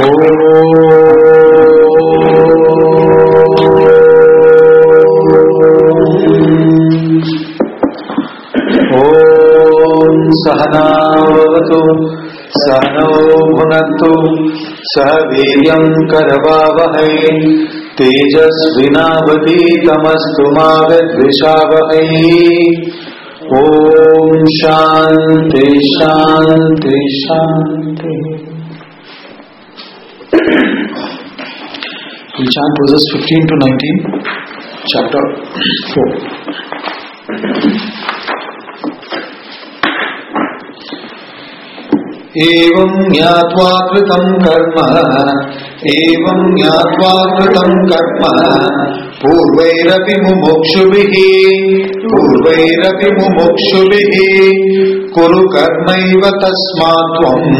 सहनावतु सहनौ भुनक्तु सह वीर्यं करवावहै तेजस्विनावधीतमस्तु मा विद्विषावहै। ओम शांति शांति शांति। We'll chant verses 15 to 19, chapter 4. एवं ज्ञात्वा कृतं कर्म पूर्वैरपि मुमुक्षुभिः कुरु कर्मैव तस्मात्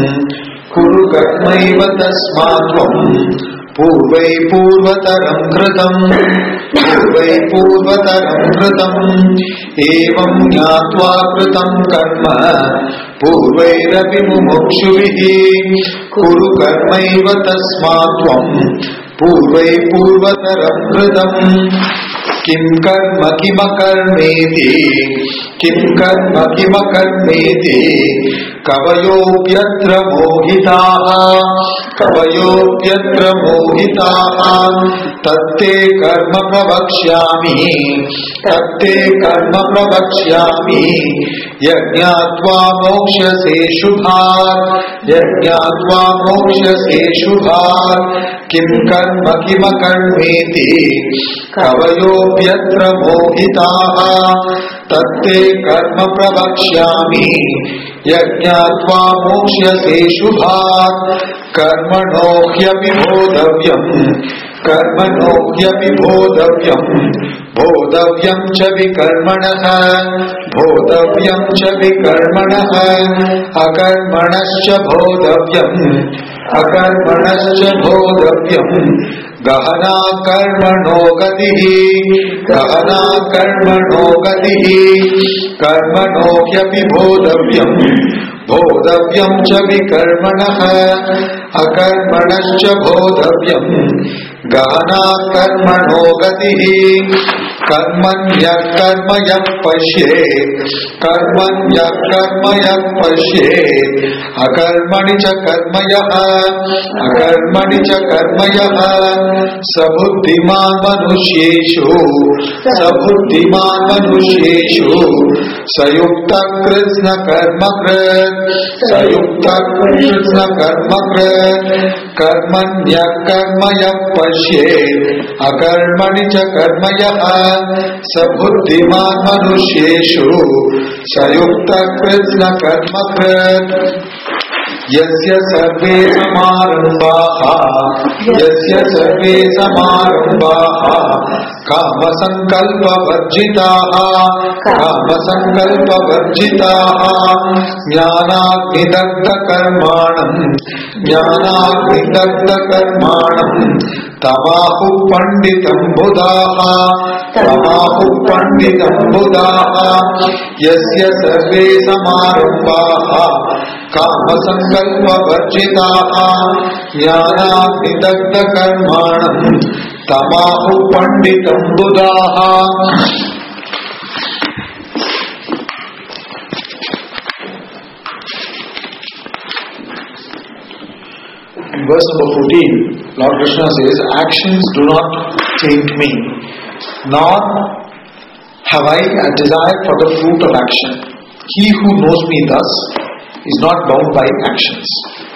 त्वं पूर्वै पूर्वतरं कृतं एवं ज्ञात्वा कृतं कर्म पूर्वैरपि मुमुक्षुभिः कुरु कर्मैव तस्मात् त्वं पूर्वै पूर्वतरं कृतं। किं कर्म किमकर्मेति कवयोऽप्यत्र मोहिताः तत्ते कर्म प्रवक्ष्यामि यज्ञात्वा मोक्ष्यसे शुभात्। किं कर्म किमकर्मेति कवयोऽप्यत्र मोहिताः तत्ते कर्म प्रवक्ष्यामि यज्ञात्वा मोक्ष्यसे शुभात्। कर्मणो ह्यपि बोधव्यं च विकर्मणः अकर्मणश्च बोधव्यं गहना कर्मणो गतिः कर्मणो ह्यपि बोधव्यं च विकर्मणः अकर्मणश्च बोधव्यं गहना कर्मणो गतिः। कर्मण्यः कर्म यः पश्येत् अकर्मणि च कर्म यः स बुद्धिमान् मनुष्येषु स युक्तः कृत्स्न कर्मकृत्। कर्मण्यः कर्म यः पश्येत् अकर्मणि च कर्म यः स बुद्धिमान् मनुष्येषु स युक्तः कृत्स्न कर्मकृत्। यस्य सर्वे समारम्भाः कामसङ्कल्पवर्जिताः ज्ञानाग्निदग्धकर्माणं तमाहुः पंडितं बुधाः। यस्य सर्वे समारम्भाः कामसङ्कल्पवर्जिताः ज्ञानाग्निदग्धकर्माणं तमाहुः पंडितं बुधाः। In verse number 14, Lord Krishna says, actions do not taint me, nor have I a desire for the fruit of action. He who knows me thus is not bound by actions.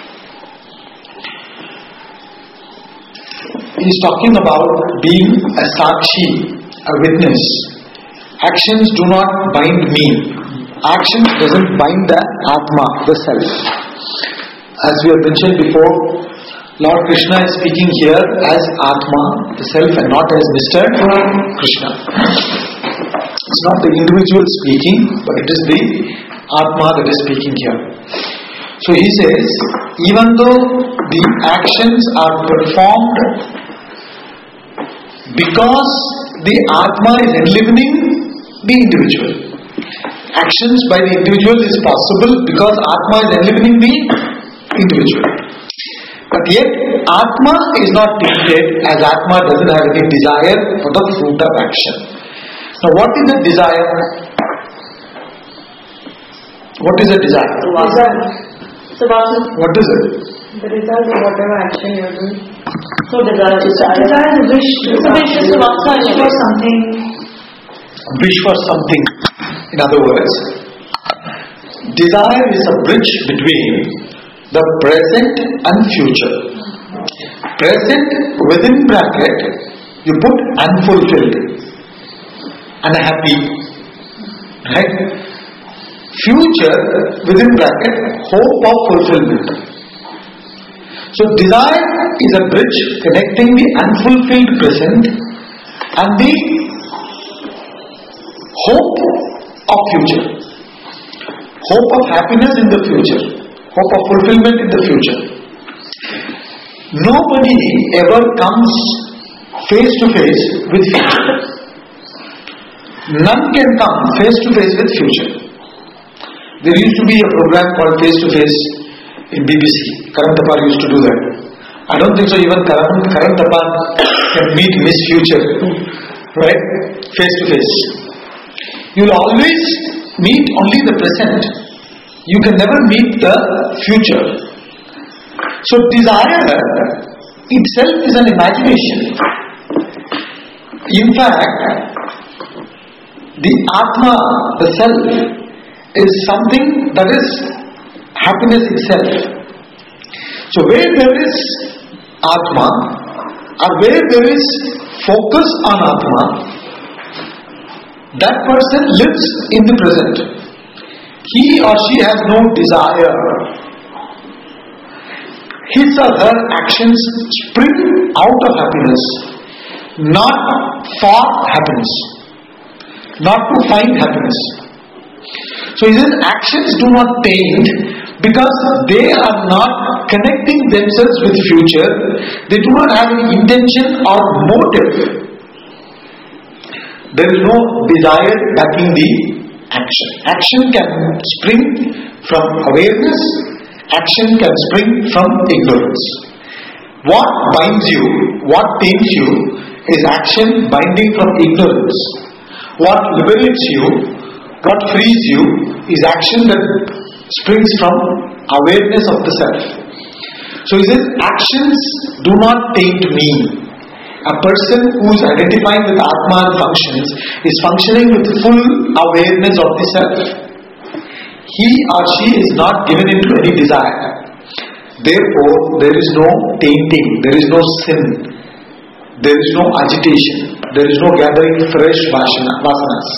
He is talking about being a sakshi, a witness. Actions do not bind me. Actions doesn't bind the Atma, the self. As we have mentioned before, Lord Krishna is speaking here as Atma, the self, and not as Mr. Krishna. It's not the individual speaking, but it is the Atma that is speaking here. So he says, even though the actions are performed because the Atma is enlivening the individual. Actions by the individual is possible because Atma is enlivening the individual. But yet, Atma is not tainted, as Atma doesn't have any desire for the fruit of action. Now, what is the desire? What is the desire? What is it? The result of whatever action you're doing. So desire is a wish. It's a wish. It's a wish for something. Wish for something. In other words, desire is a bridge between the present and future. Present within bracket, you put unfulfilled, unhappy, right? Future within bracket, hope of fulfillment. So desire is a bridge connecting the unfulfilled present and the hope of future. Hope of happiness in the future. Hope of fulfillment in the future. Nobody ever comes face to face with future. None can come face to face with future. There used to be a program called Face to Face in BBC. Karan Tapar used to do that. I don't think so even Karan Tapar can meet Miss Future, right? Face to face. You will always meet only the present. You can never meet the future. So desire itself is an imagination. In fact, the Atma, the self, is something that is happiness itself. So where there is Atma, or where there is focus on Atma, that person lives in the present. He or she has no desire. His or her actions spring out of happiness, not for happiness, not to find happiness. So he says actions do not taint because they are not connecting themselves with future. They do not have any intention or motive. There is no desire backing the action. Action can spring from awareness. Action can spring from ignorance. What binds you, what taints you, is action binding from ignorance. What liberates you, what frees you, is action that springs from awareness of the self. So he says, actions do not taint me. A person who is identifying with Atma and functions is functioning with full awareness of the self. He or she is not given into any desire. Therefore, there is no tainting, there is no sin, there is no agitation, there is no gathering fresh vasanas.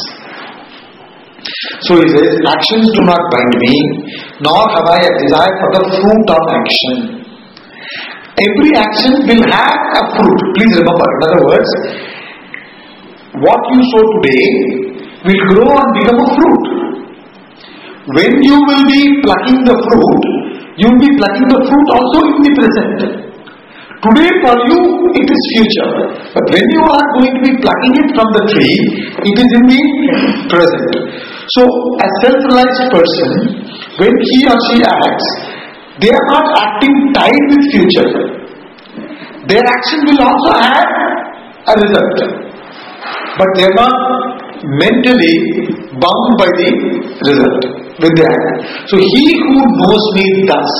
So he says, actions do not bind me, nor have I a desire for the fruit of action. Every action will have a fruit. Please remember, in other words, what you sow today will grow and become a fruit. When you will be plucking the fruit, you will be plucking the fruit also in the present. Today for you, it is future. But when you are going to be plucking it from the tree, it is in the present. So, a self-realized person, when he or she acts, they are not acting tied with future. Their action will also have a result. But they are not mentally bound by the result with the act. So, he who knows me thus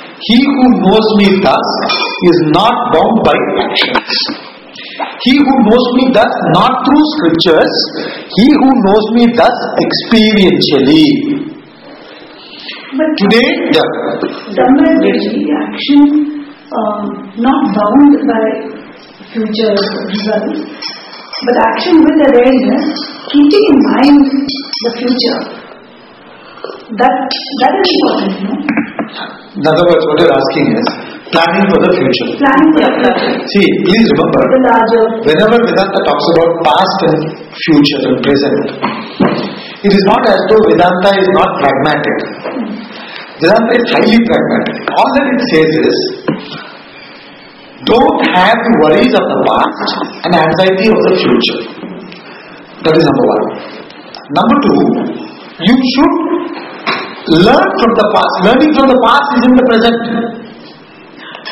is not bound by actions. He who knows me thus not through scriptures, he who knows me thus experientially. But today, the action not bound by future results, but action with awareness, keeping in mind the future. That is important, no? In other words, what you're asking is planning for the future. Planning for the future. See, please remember, whenever Vedanta talks about past and future and present, it is not as though Vedanta is not pragmatic. Vedanta is highly pragmatic. All that it says is, don't have the worries of the past and anxiety of the future. That is number one. Number two, you should learn from the past. Learning from the past is in the present.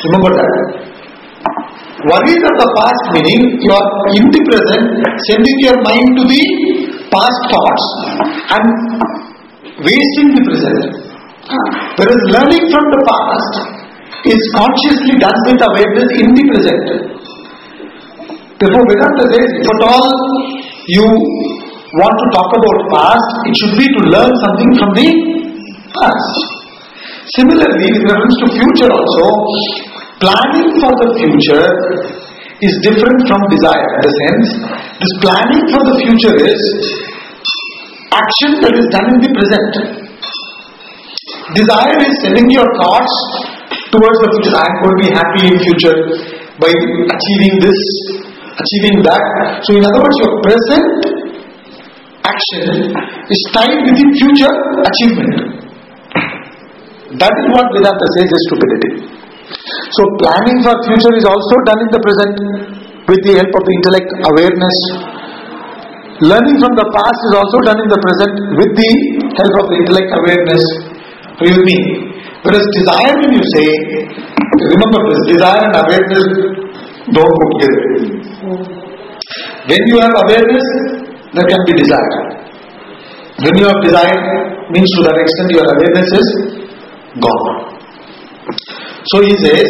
Remember that. Worries of the past meaning you are in the present, sending your mind to the past thoughts and wasting the present. Whereas learning from the past is consciously done with awareness in the present. Therefore, Vedanta says, if at all you want to talk about past, it should be to learn something from the past. Similarly, with reference to future also, planning for the future is different from desire. In the sense, this planning for the future is action that is done in the present. Desire is sending your thoughts towards the future. I am going to be happy in future by achieving this, achieving that. So in other words, your present action is tied with the future achievement. That is what Vedanta says is stupidity. So planning for future is also done in the present with the help of the intellect awareness. Learning from the past is also done in the present with the help of the intellect awareness. Are you with me? Whereas desire, when you say, remember this, desire and awareness don't go together. When you have awareness, there can be desire. When you have desire, means to that extent your awareness is gone. So he says,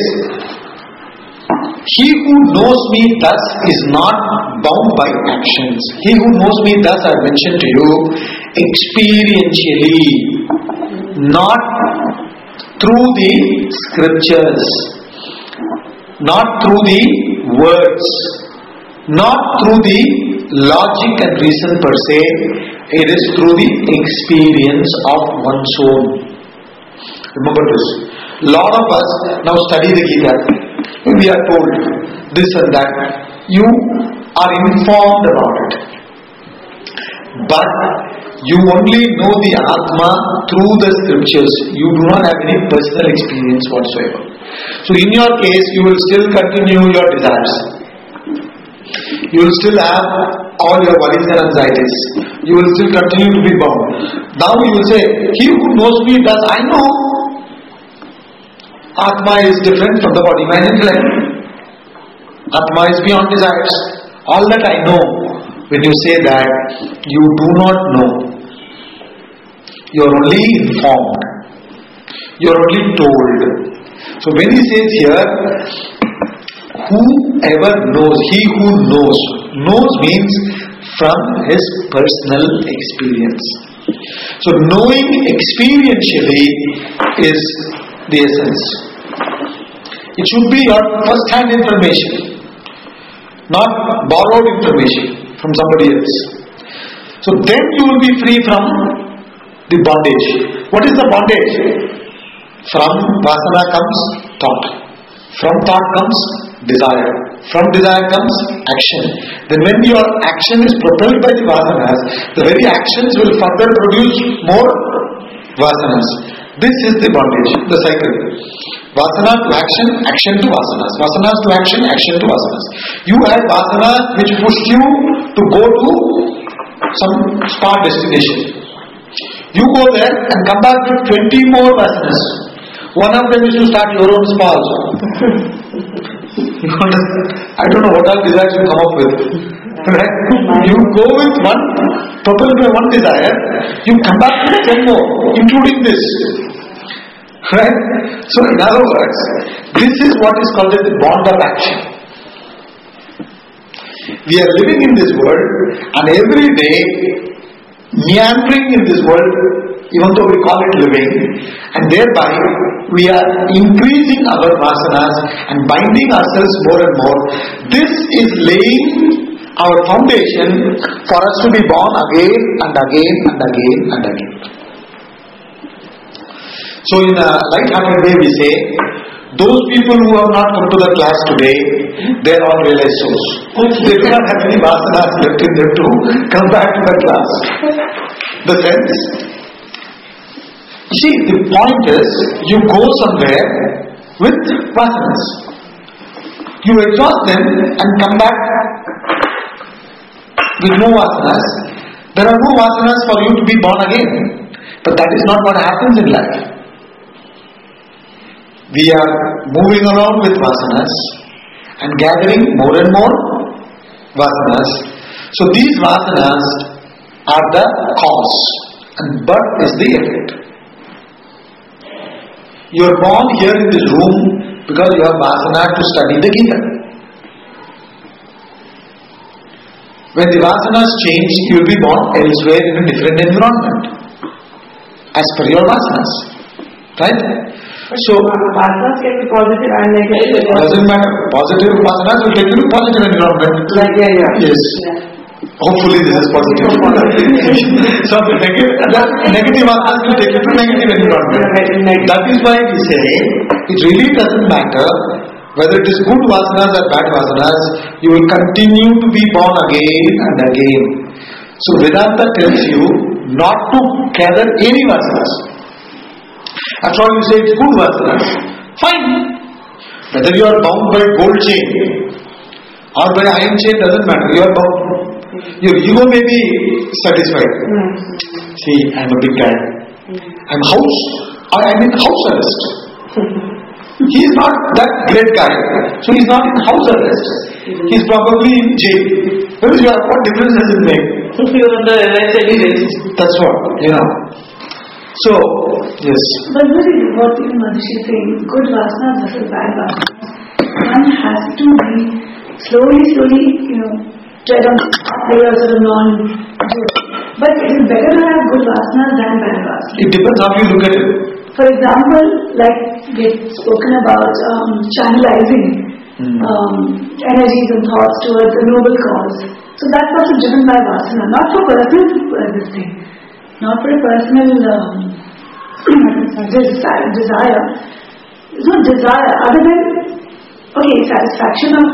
he who knows me thus is not bound by actions. He who knows me thus, I mentioned to you, experientially, not through the scriptures, not through the words, not through the logic and reason per se, it is through the experience of one's own. Remember this. Lot of us now study the Gita. We are told this and that. You are informed about it. But you only know the Atma through the scriptures. You do not have any personal experience whatsoever. So in your case, you will still continue your desires. You will still have all your worries and anxieties. You will still continue to be bound. Now you will say, he who knows me does, I know. Atma is different from the body, mind and intellect. Atma is beyond desires. All that I know, when you say that, you do not know. You are only informed. You are only told. So when he says here, whoever knows, he who knows. Knows means from his personal experience. So knowing experientially is the essence. It should be your first-hand information, not borrowed information from somebody else. So then you will be free from the bondage. What is the bondage? From vasana comes thought. From thought comes desire. From desire comes action. Then when your action is propelled by the vasanas, the very actions will further produce more vasanas. This is the bondage, the cycle. Vasana to action, action to vasanas. Vasanas to action, action to vasanas. You had vasanas which pushed you to go to some spa destination. You go there and come back with 20 more vasanas. One of them is to start your own spa also. I don't know what all desires you come up with. Right? You go with one, propelled by one desire, you come back with 10 more, including this. Right? So in other words, this is what is called as the bond of action. We are living in this world and every day meandering in this world, even though we call it living, and thereby we are increasing our vasanas and binding ourselves more and more. This is laying our foundation for us to be born again and again and again and again. So in a light-hearted way we say, those people who have not come to the class today, they are all realized souls. They do not have any vasanas left in them to come back to the class. The sense, see, the point is, you go somewhere with vasanas. You exhaust them and come back with no vasanas. There are no vasanas for you to be born again. But that is not what happens in life. we are moving around with vasanas and gathering more and more vasanas. So these vasanas are the cause and birth is the effect. You are born here in this room because you have vasana to study the Gita. When the vasanas change, you will be born elsewhere in a different environment as per your vasanas. Right? So, vasanas can be positive and negative. doesn't matter. Positive vasanas will take you to positive environment. Like, Yes. Hopefully this is positive. So the negative vasanas will take you to negative environment. That is why we say it really doesn't matter whether it is good vasanas or bad vasanas, you will continue to be born again and again. So Vedanta tells you not to gather any vasanas. After all, you say it's good vasanas. Fine. Whether you are bound by gold chain or by iron chain doesn't matter. You are bound. Your ego may be satisfied. See, I am a big guy. I am in house arrest. He is not that great guy. So he is not in house arrest. He is probably in jail. What difference does it make? You are under arrest anyway. That's what, So, yes. But really, what Maharishi is saying, good vasanas versus bad vasanas, one has to be slowly, tread on layers of non-good. But it is better to have good vasanas than bad vasanas. It depends how you look at it. For example, like we've spoken about channelizing energies and thoughts towards a noble cause. So that's also driven by vasana, not for personal not for a personal desire. There's no desire other than satisfaction of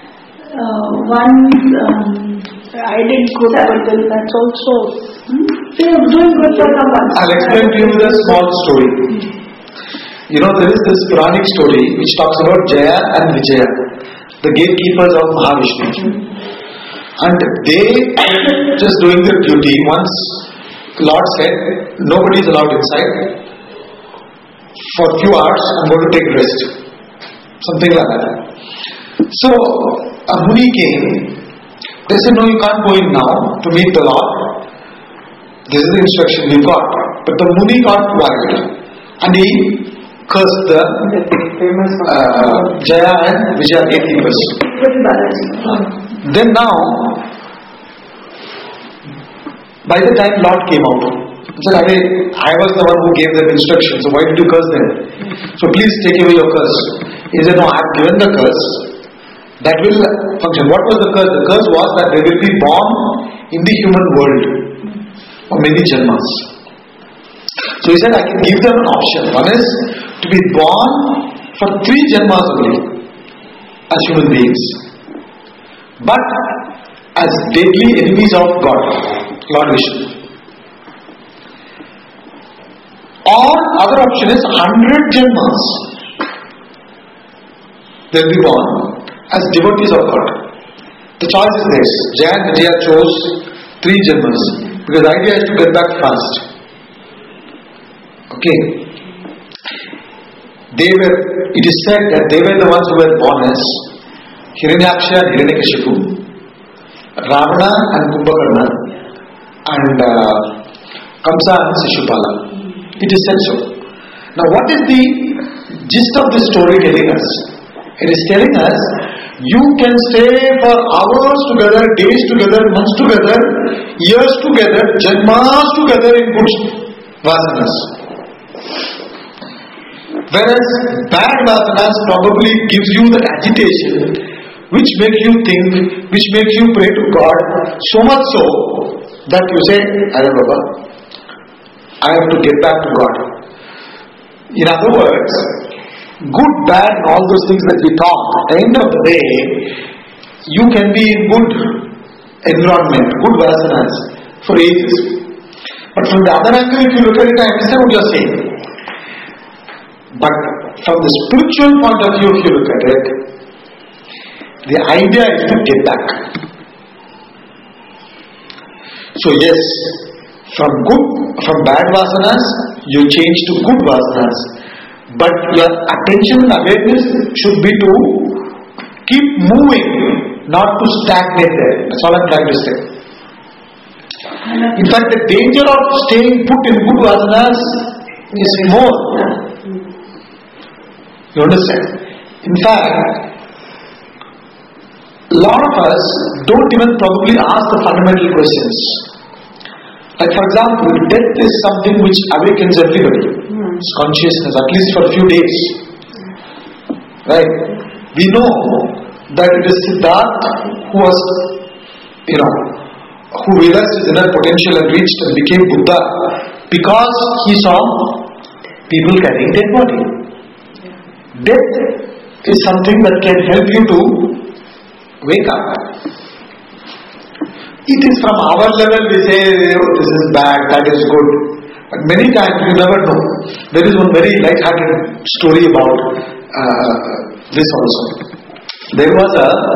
one's I did good, but then that's also doing good for someone. I'll explain to you with a small story. There is this Puranic story which talks about Jaya and Vijaya, the gatekeepers of Mahavishnu. And they just doing their duty. Once Lord said, nobody is allowed inside. For a few hours, I'm going to take rest. Something like that. So, a Muni came. They said, no, you can't go in now to meet the Lord. This is the instruction we got. But the Muni got wild. And he cursed the Jaya and Vijaya gatekeepers. Then now, by the time Lord came out, he said, I was the one who gave them instructions, so why did you curse them? So please take away your curse. He said, no, I have given the curse. That will function. What was the curse? The curse was that they will be born in the human world for many janmas. So he said, I can give them an option. One is to be born for 3 janmas only as human beings, but as deadly enemies of God, Lord Vishnu. Or other option is 100 janmas. They will be born as devotees of God. The choice is this. Jaya and Vijaya chose 3 janmas because the idea is to get back fast. Okay. It is said that they were the ones who were born as Hiranyaksha and Hiranyakashipu, Ravana and Kumbhakarna, and Kamsa and Shishupala. It is said so. Now what is the gist of this story telling us? It is telling us you can stay for hours together, days together, months together, years together, janmas together in good vasanas. Whereas bad vasanas probably gives you that agitation which makes you think, which makes you pray to God so much so that you say, Arey Baba, I have to get back to God. In other words, good, bad and all those things that we talk, at the end of the day, you can be in good environment, good vasanas for ages. But from the other angle, if you look at it, I understand what you are saying. But from the spiritual point of view, if you look at it, the idea is to get back. So yes, from bad vasanas, you change to good vasanas. But your attention and awareness should be to keep moving, not to stagnate there. That's all I'm trying to say. In fact, the danger of staying put in good vasanas is more. You understand? In fact, a lot of us don't even probably ask the fundamental questions. Like for example, death is something which awakens everybody. It's consciousness, at least for a few days. Right? We know that it is Siddhartha who was, who realized his inner potential and reached and became Buddha because he saw people carrying dead body. Death is something that can help you to wake up. It is from our level we say, this is bad, that is good. But many times you never know. There is one very light-hearted story about this also. There was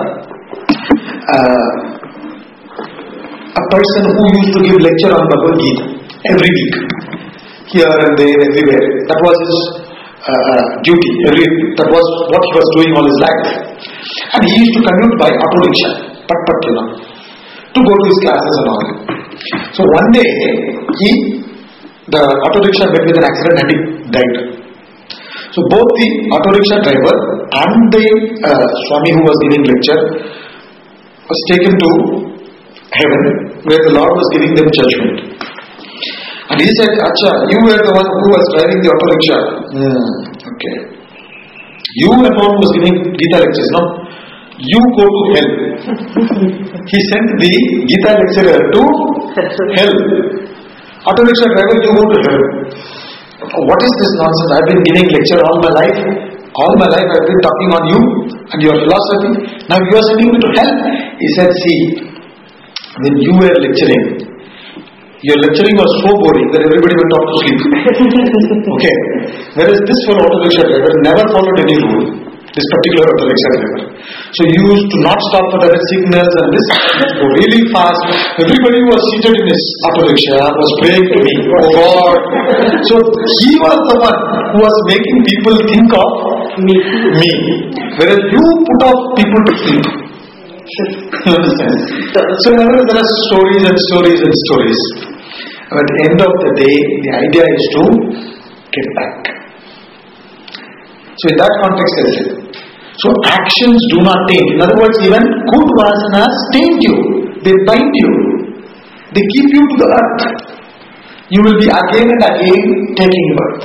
a person who used to give lecture on Bhagavad Gita every week, here and there, everywhere. That was his duty. That was what he was doing all his life. And he used to commute by auto rickshaw, to go to his classes and all. So one day, the auto rickshaw met with an accident and he died. So both the auto rickshaw driver and the Swami who was giving lecture was taken to heaven, where the Lord was giving them judgment. And he said, Acha, you were the one who was driving the auto rickshaw. Okay. You were the one who was giving Gita lectures, no? You go to hell. He sent the Gita lecturer to hell. Auto rickshaw driver, you go to hell. What is this nonsense? I've been giving lecture all my life. All my life I've been talking on you and your philosophy. Now you are sending me to hell. He said, see, when you were lecturing, your lecturing was so boring that everybody went off to sleep. Okay. Whereas this for auto rickshaw driver never followed any rule. This particular auto rickshaw driver. So you used to not stop for the red signals and this go really fast. Everybody who was seated in his auto rickshaw was praying to me. Oh God. So he was the one who was making people think of me. Whereas you put off people to sleep. You understand? So there are stories and stories and stories. But at the end of the day, the idea is to get back. So in that context, I said, so actions do not taint. In other words, even good vasanas taint you. They bind you. They keep you to the earth. You will be again and again taking birth.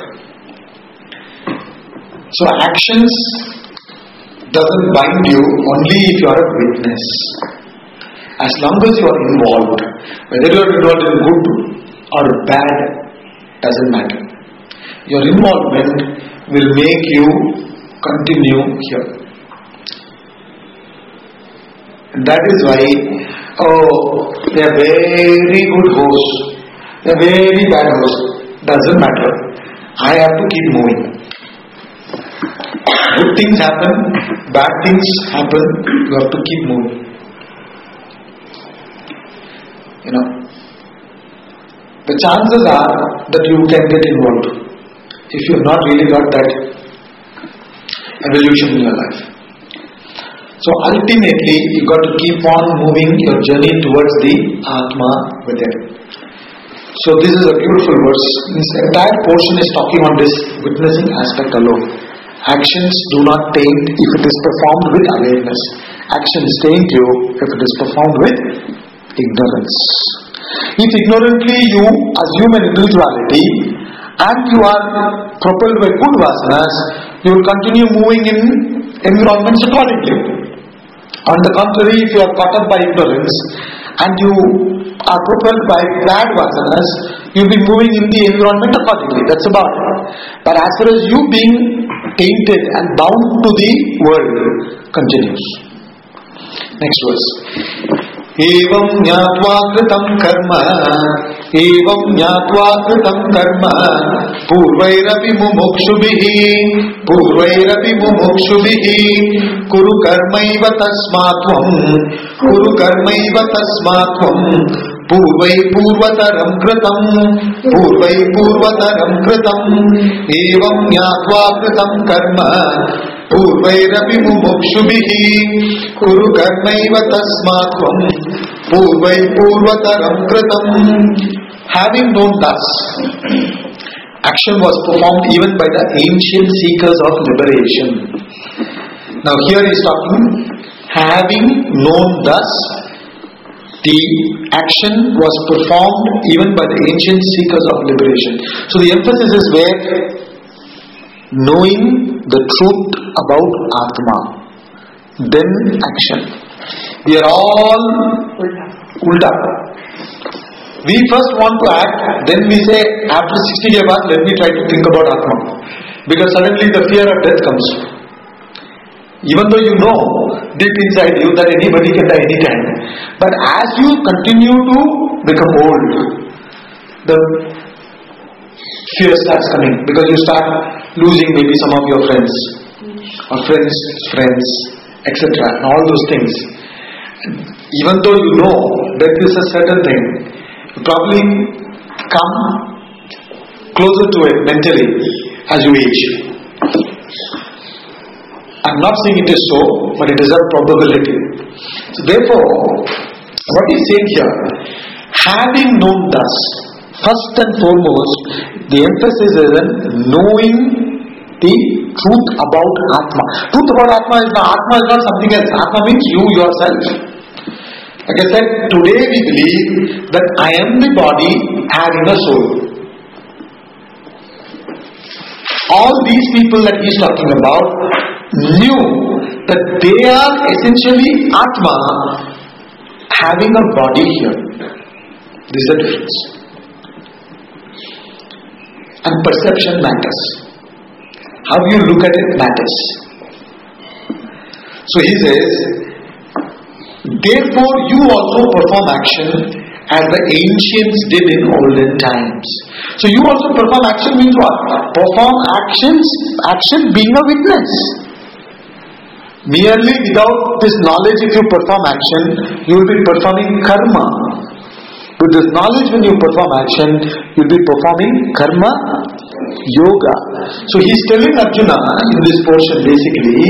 So actions doesn't bind you only if you are a witness. As long as you are involved, whether you are involved in good or bad, doesn't matter. Your involvement will make you continue here. And that is why, they are very good hosts, they are very bad hosts. Doesn't matter. I have to keep moving. Good things happen, bad things happen, you have to keep moving. The chances are that you can get involved if you have not really got that evolution in your life. So ultimately, you got to keep on moving your journey towards the Atma within. So this is a beautiful verse. This entire portion is talking on this witnessing aspect alone. Actions do not taint if it is performed with awareness. Actions taint you if it is performed with ignorance. If ignorantly you assume an individuality and you are propelled by good vasanas, you will continue moving in environments accordingly. On the contrary, if you are caught up by ignorance and you are propelled by bad vasanas, you will be moving in the environment accordingly. That's about it. But as far as you being tainted and bound to the world continues. Next verse. Evam jnatva kritam karma purvairapi mumukshubhihi kuru karmaiva tasmatvam Purvai purvataram kritam, purvai purvataram kritam, evam nyatva kritam karma, purvairapi mumukshubhihi, kuru karmaiva tasmatvam, purvai purvataram kritam. Having known thus, action was performed even by the ancient seekers of liberation. Now here he is talking, having known thus, the action was performed even by the ancient seekers of liberation. So the emphasis is where? Knowing the truth about Atma, then action. We are all ulta. We first want to act, then we say, after 60 years back, let me try to think about Atma. Because suddenly the fear of death comes. Even though you know deep inside you that anybody can die anytime, but as you continue to become old, the fear starts coming because you start losing maybe some of your friends or friends, etc. and all those things. Even though you know death is a certain thing, you probably come closer to it mentally as you age. I'm not saying it is so, but it is a probability. So therefore, what he's saying here, having known thus, first and foremost, the emphasis is in knowing the truth about Atma. Truth about Atma is not something else. Atma means you yourself. Like I said, today we believe that I am the body having a soul. All these people that he is talking about knew that they are essentially Atma having a body here. This is the difference. And perception matters. How you look at it matters. So he says, therefore you also perform action as the ancients did in olden times. So you also perform action means what? Perform action being a witness. Merely without this knowledge, if you perform action, you will be performing karma. With this knowledge, when you perform action, you will be performing karma yoga. So he is telling Arjuna in this portion basically,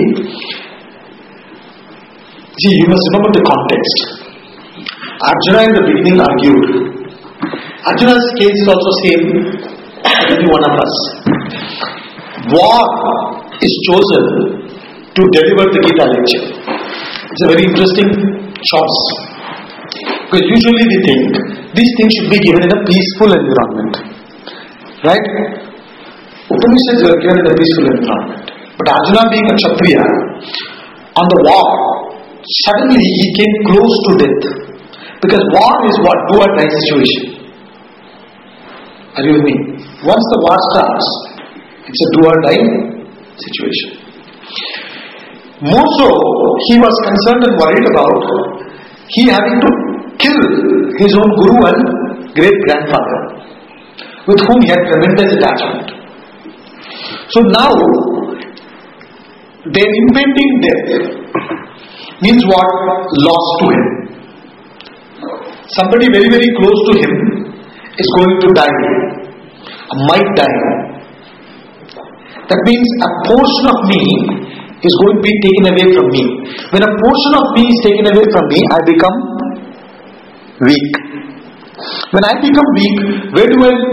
see, you must remember the context. Arjuna in the beginning argued. Arjuna's case is also same as any one of us. War is chosen to deliver the Gita lecture. It's a very interesting choice. Because usually we think these things should be given in a peaceful environment. Right? Upanishads were given in a peaceful environment. But Arjuna being a Kshatriya, on the war, suddenly he came close to death. Because war is what? Do or die situation. Are you with me? Once the war starts, it's a do or die situation. More so, he was concerned and worried about he having to kill his own guru and great grandfather, with whom he had tremendous attachment. So now, their impending death means what? Loss to him. Somebody very, very close to him is going to die, might die. That means a portion of me is going to be taken away from me. When a portion of me is taken away from me, I become weak. When I become weak, where do I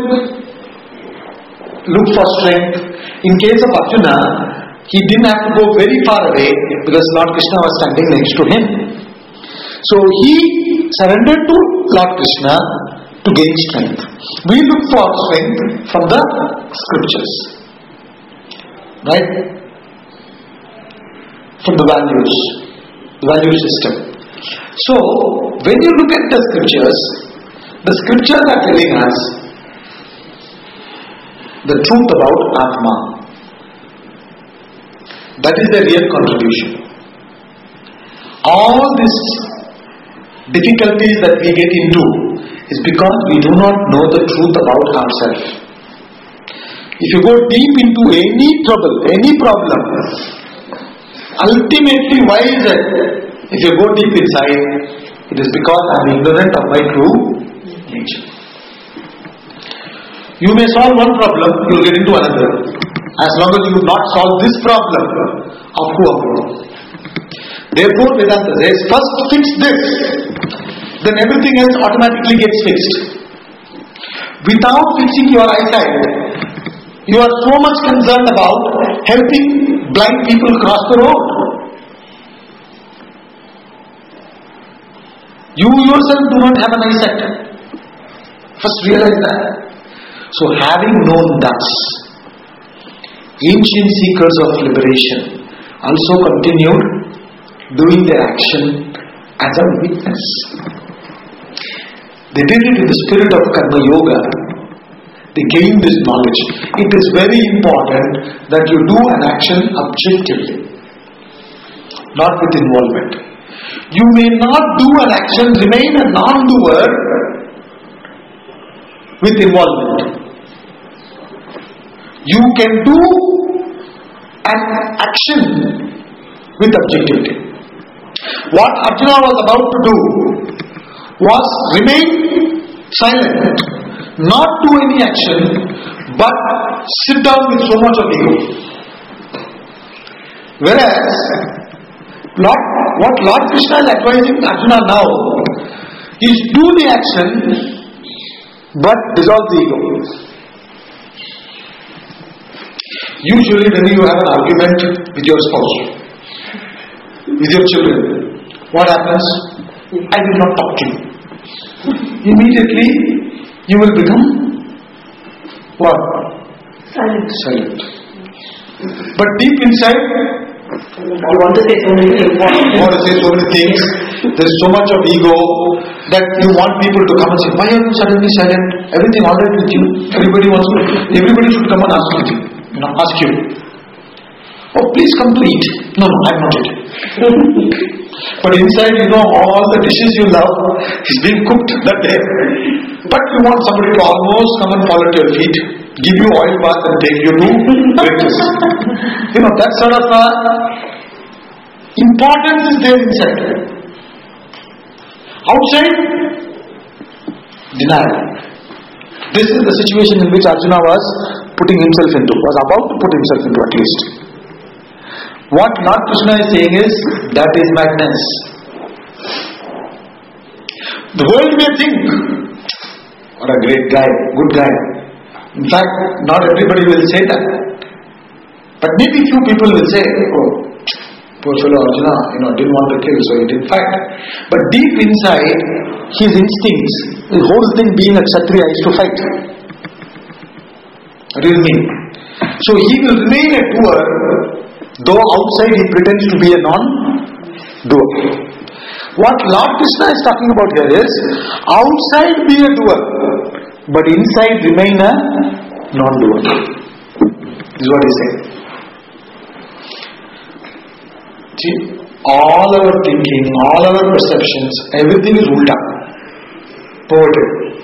look for strength? In case of Arjuna, he didn't have to go very far away because Lord Krishna was standing next to him. So he surrendered to Lord Krishna to gain strength. We look for strength from the scriptures. Right? From the value system. So, when you look at the scriptures are telling us the truth about Atma. That is the real contribution. All these difficulties that we get into is because we do not know the truth about ourselves. If you go deep into any trouble, any problem, ultimately, why is it? If you go deep inside, it is because I am ignorant of my true nature. You may solve one problem, you will get into another. As long as you do not solve this problem of who are you. Therefore, Vedanta says, first fix this, then everything else automatically gets fixed. Without fixing your eyesight, you are so much concerned about helping blind people cross the road. You yourself do not have an eyesight. First realize that. So having known thus, ancient seekers of liberation also continued doing their action as a witness. They did it in the spirit of Karma Yoga. They gained this knowledge. It is very important that you do an action objectively, not with involvement. You may not do an action, remain a non-doer with involvement. You can do an action with objectivity. What Arjuna was about to do was remain silent, not do any action, but sit down with so much of ego. Whereas, what Lord Krishna is advising Arjuna now is do the action, but dissolve the ego. Usually when you have an argument with your spouse, with your children, what happens? I will not talk to you. Immediately you will become what? Silent. But deep inside, I want to say so many things. There is so much of ego that you want people to come and say, why are you suddenly silent? Everything all right with you? Everybody should come and ask you. Ask you. Oh, please come to eat. No, I'm not eating. But inside, all the dishes you love is being cooked that day. But you want somebody to almost come and fall at your feet, give you oil bath and take you to breakfast. That sort of importance is there inside. Outside, denial. This is the situation in which Arjuna was putting himself into, was about to put himself into at least. What Lord Krishna is saying is, that is madness. The world may think, what a great guy, good guy. In fact, not everybody will say that. But maybe few people will say, oh, poor fellow Arjuna, didn't want to kill, so he didn't fight. But deep inside, his instincts, the whole thing being a Kshatriya is to fight. What do you mean? So he will remain a doer, though outside he pretends to be a non-doer. What Lord Krishna is talking about here is, outside be a doer, but inside remain a non-doer. This is what he said. See, all our thinking, all our perceptions, everything is ulta, perverted.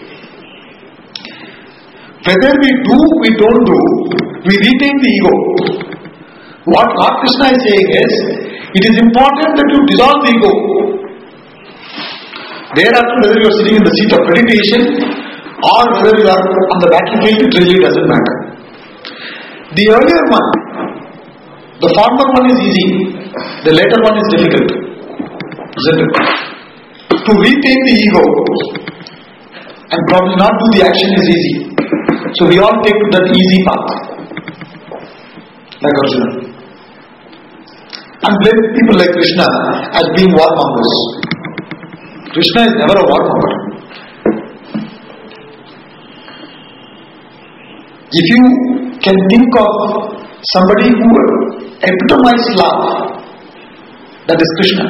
Whether we do, we don't do, we retain the ego. What Lord Krishna is saying is, it is important that you dissolve the ego. Thereafter, whether you are sitting in the seat of meditation or whether you are on the battlefield, it really doesn't matter. The earlier one, the former one is easy, the later one is difficult. Isn't it? To retain the ego and probably not do the action is easy. So we all take that easy path. Like Arjuna. And blame people like Krishna as being warmongers. Krishna is never a warmonger. If you can think of somebody who epitomized love, that is Krishna.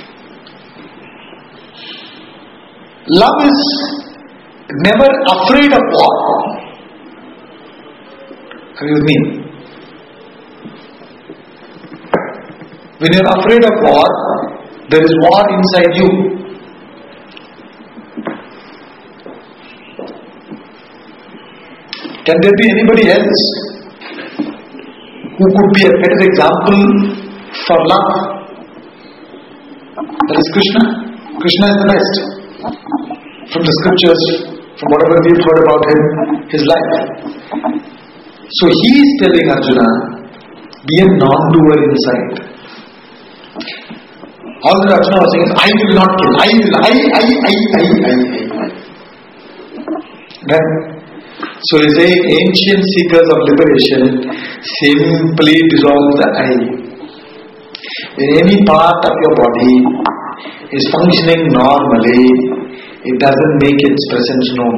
Love is never afraid of war. Are you with me? When you are afraid of war, there is war inside you. Can there be anybody else who could be a better example for love? That is Krishna. Krishna is the best. From the scriptures, from whatever we've heard about him, his life. So he is telling Arjuna, be a non-doer inside. All that Arjuna was saying is, I will not kill, I. Right? So he says, ancient seekers of liberation simply dissolve the I. When any part of your body is functioning normally, it doesn't make its presence known.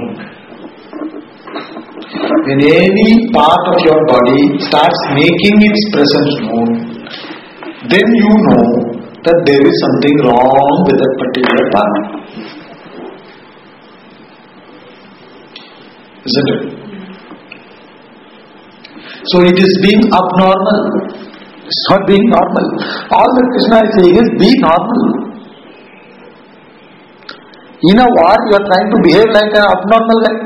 When any part of your body starts making its presence known, then you know that there is something wrong with that particular part. Isn't it? So it is being abnormal. It's not being normal. All that Krishna is saying is be normal. In a war, you are trying to behave like an abnormal guy.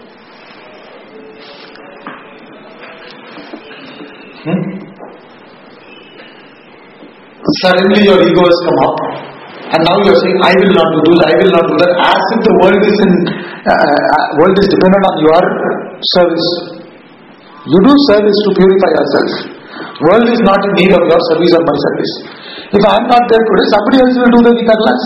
Suddenly your ego has come up, and now you are saying, I will not do this, I will not do that, as if the world is dependent on your service. You do service to purify yourself. World is not in need of your service or my service. If I am not there today, somebody else will do the Gita class.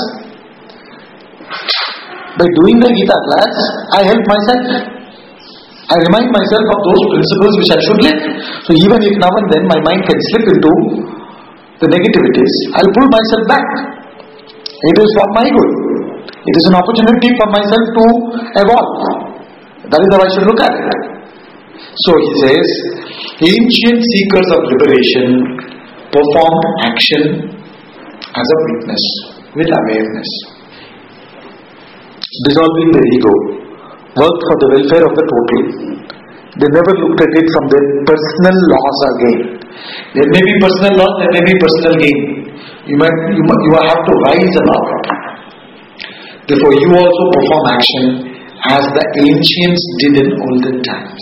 By doing the Gita class, I help myself. I remind myself of those principles which I should live. So even if now and then my mind can slip into the negativities, I'll pull myself back. It is for my good. It is an opportunity for myself to evolve. That is how I should look at it. So he says, ancient seekers of liberation performed action as a witness, with awareness. Dissolving the ego, worked for the welfare of the total. They never looked at it from their personal loss or gain. There may be personal loss, there may be personal gain. You have to rise above it. Therefore, you also perform action as the ancients did in olden times.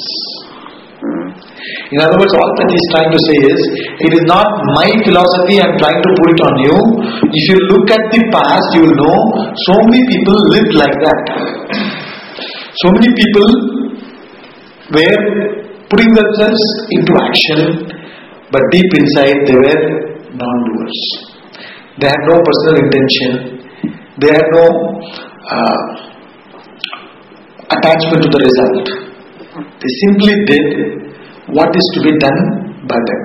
In other words, all that he is trying to say is, it is not my philosophy I am trying to put it on you. If you look at the past, you will know so many people lived like that. So many people were putting themselves into action, but deep inside they were non-doers. They had no personal intention. They had no attachment to the result. They simply did what is to be done by them.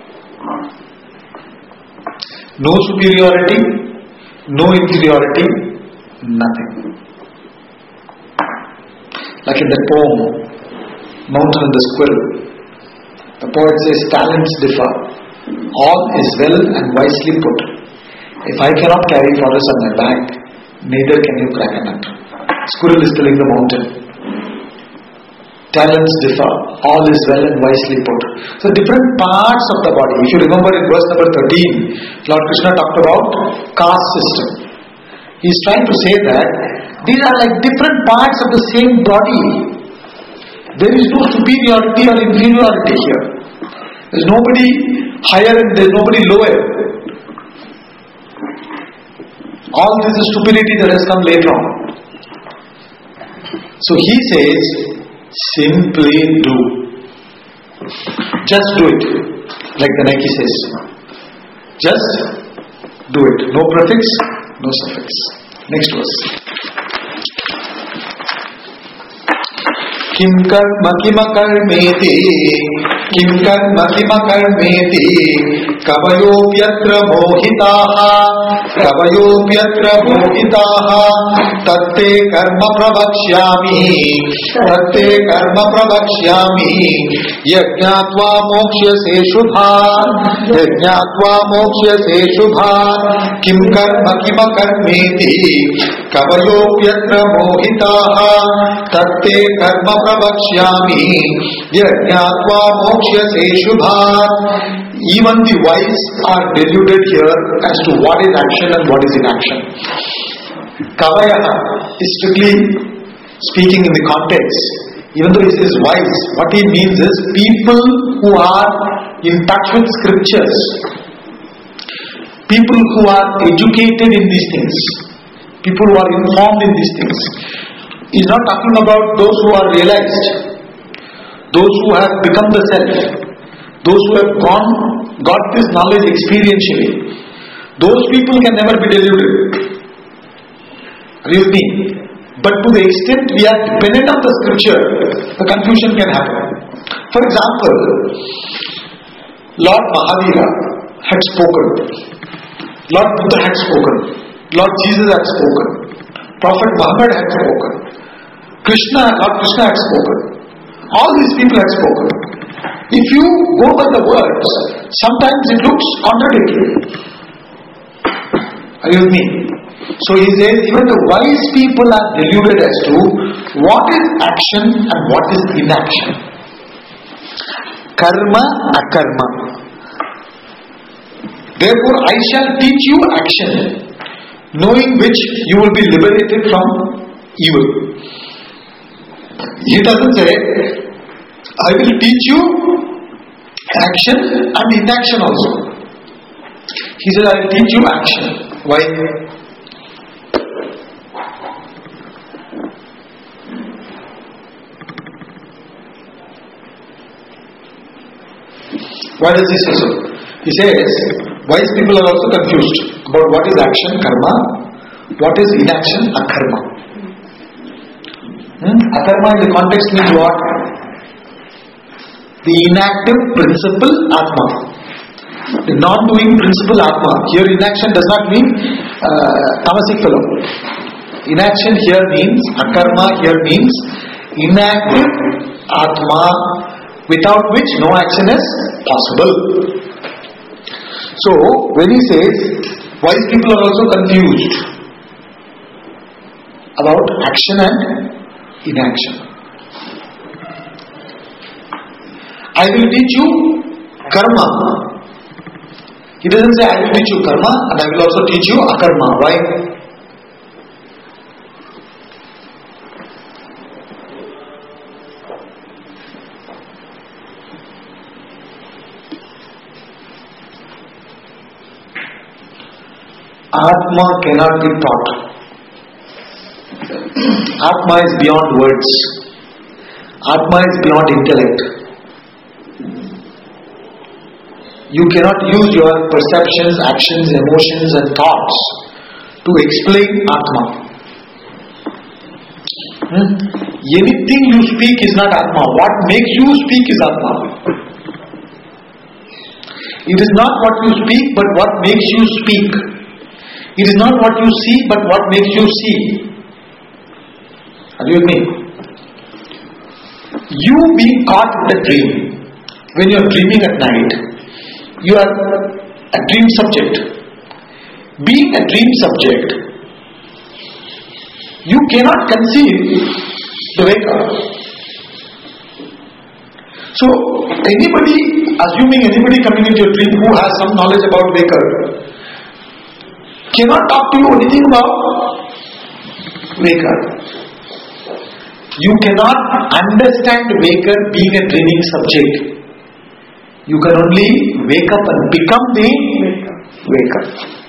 No superiority, no inferiority, nothing. Like in the poem, Mountain and the Squirrel, the poet says, talents differ, all is well and wisely put. If I cannot carry forest on my back, neither can you crack a nut. Squirrel is telling the mountain. Talents differ, all is well and wisely put. So different parts of the body. If you remember in verse number 13, Lord Krishna talked about caste system. He is trying to say that these are like different parts of the same body. There is no superiority or inferiority here. There is nobody higher and there is nobody lower. All this is stupidity that has come later on. So he says, simply do. Just do it. Like the Nike says. Just do it. No prefix, no suffix. Next verse. Kim karma kimakarmeti, kim karma kimakarmeti, kavayopyatra mohitaha, tatte karma pravakshyami, yajnatva mokshase shubhan, kim karma kimakarmeti, kavayopyatra mohitaha, tatte karma pravakshyami, yajnatva mokshase shubhan. Even the wise are deluded here as to what is action and what is inaction. Kavayaha is strictly speaking in the context. Even though he says wise, what he means is people who are in touch with scriptures, people who are educated in these things, people who are informed in these things. He's not talking about those who are realized, those who have become the self, those who have got this knowledge experientially. Those people can never be deluded. Are you with me? But to the extent we are dependent on the scripture, the confusion can happen. For example, Lord Mahavira had spoken, Lord Buddha had spoken, Lord Jesus had spoken, Prophet Muhammad had spoken, Lord Krishna had spoken. All these people had spoken. If you go by the words, sometimes it looks contradictory. Are you with me? So he says even the wise people are deluded as to what is action and what is inaction. Karma, akarma. Therefore I shall teach you action, knowing which you will be liberated from evil. He doesn't say, I will teach you action and inaction also. He says, I will teach you action. Why? Why does he say so? He says, wise people are also confused about what is action, karma, what is inaction, akarma. Akarma in the context means what? The inactive principle Atma. The non-doing principle Atma. Here inaction does not mean tamasic fellow. Inaction here means, akarma here means inactive Atma, without which no action is possible. So when he says, wise people are also confused about action and inaction. I will teach you karma. He doesn't say I will teach you karma and I will also teach you akarma. Why? Atma cannot be taught. Atma is beyond words. Atma is beyond intellect. You cannot use your perceptions, actions, emotions and thoughts to explain Atma. Anything you speak is not Atma. What makes you speak is Atma. It is not what you speak but what makes you speak. It is not what you see but what makes you see. Are you with me? You being caught in a dream, when you are dreaming at night, you are a dream subject. Being a dream subject, you cannot conceive the waker. So, assuming anybody coming into your dream who has some knowledge about waker, cannot talk to you anything about waker. You cannot understand waker being a dreaming subject. You can only wake up and become the waker.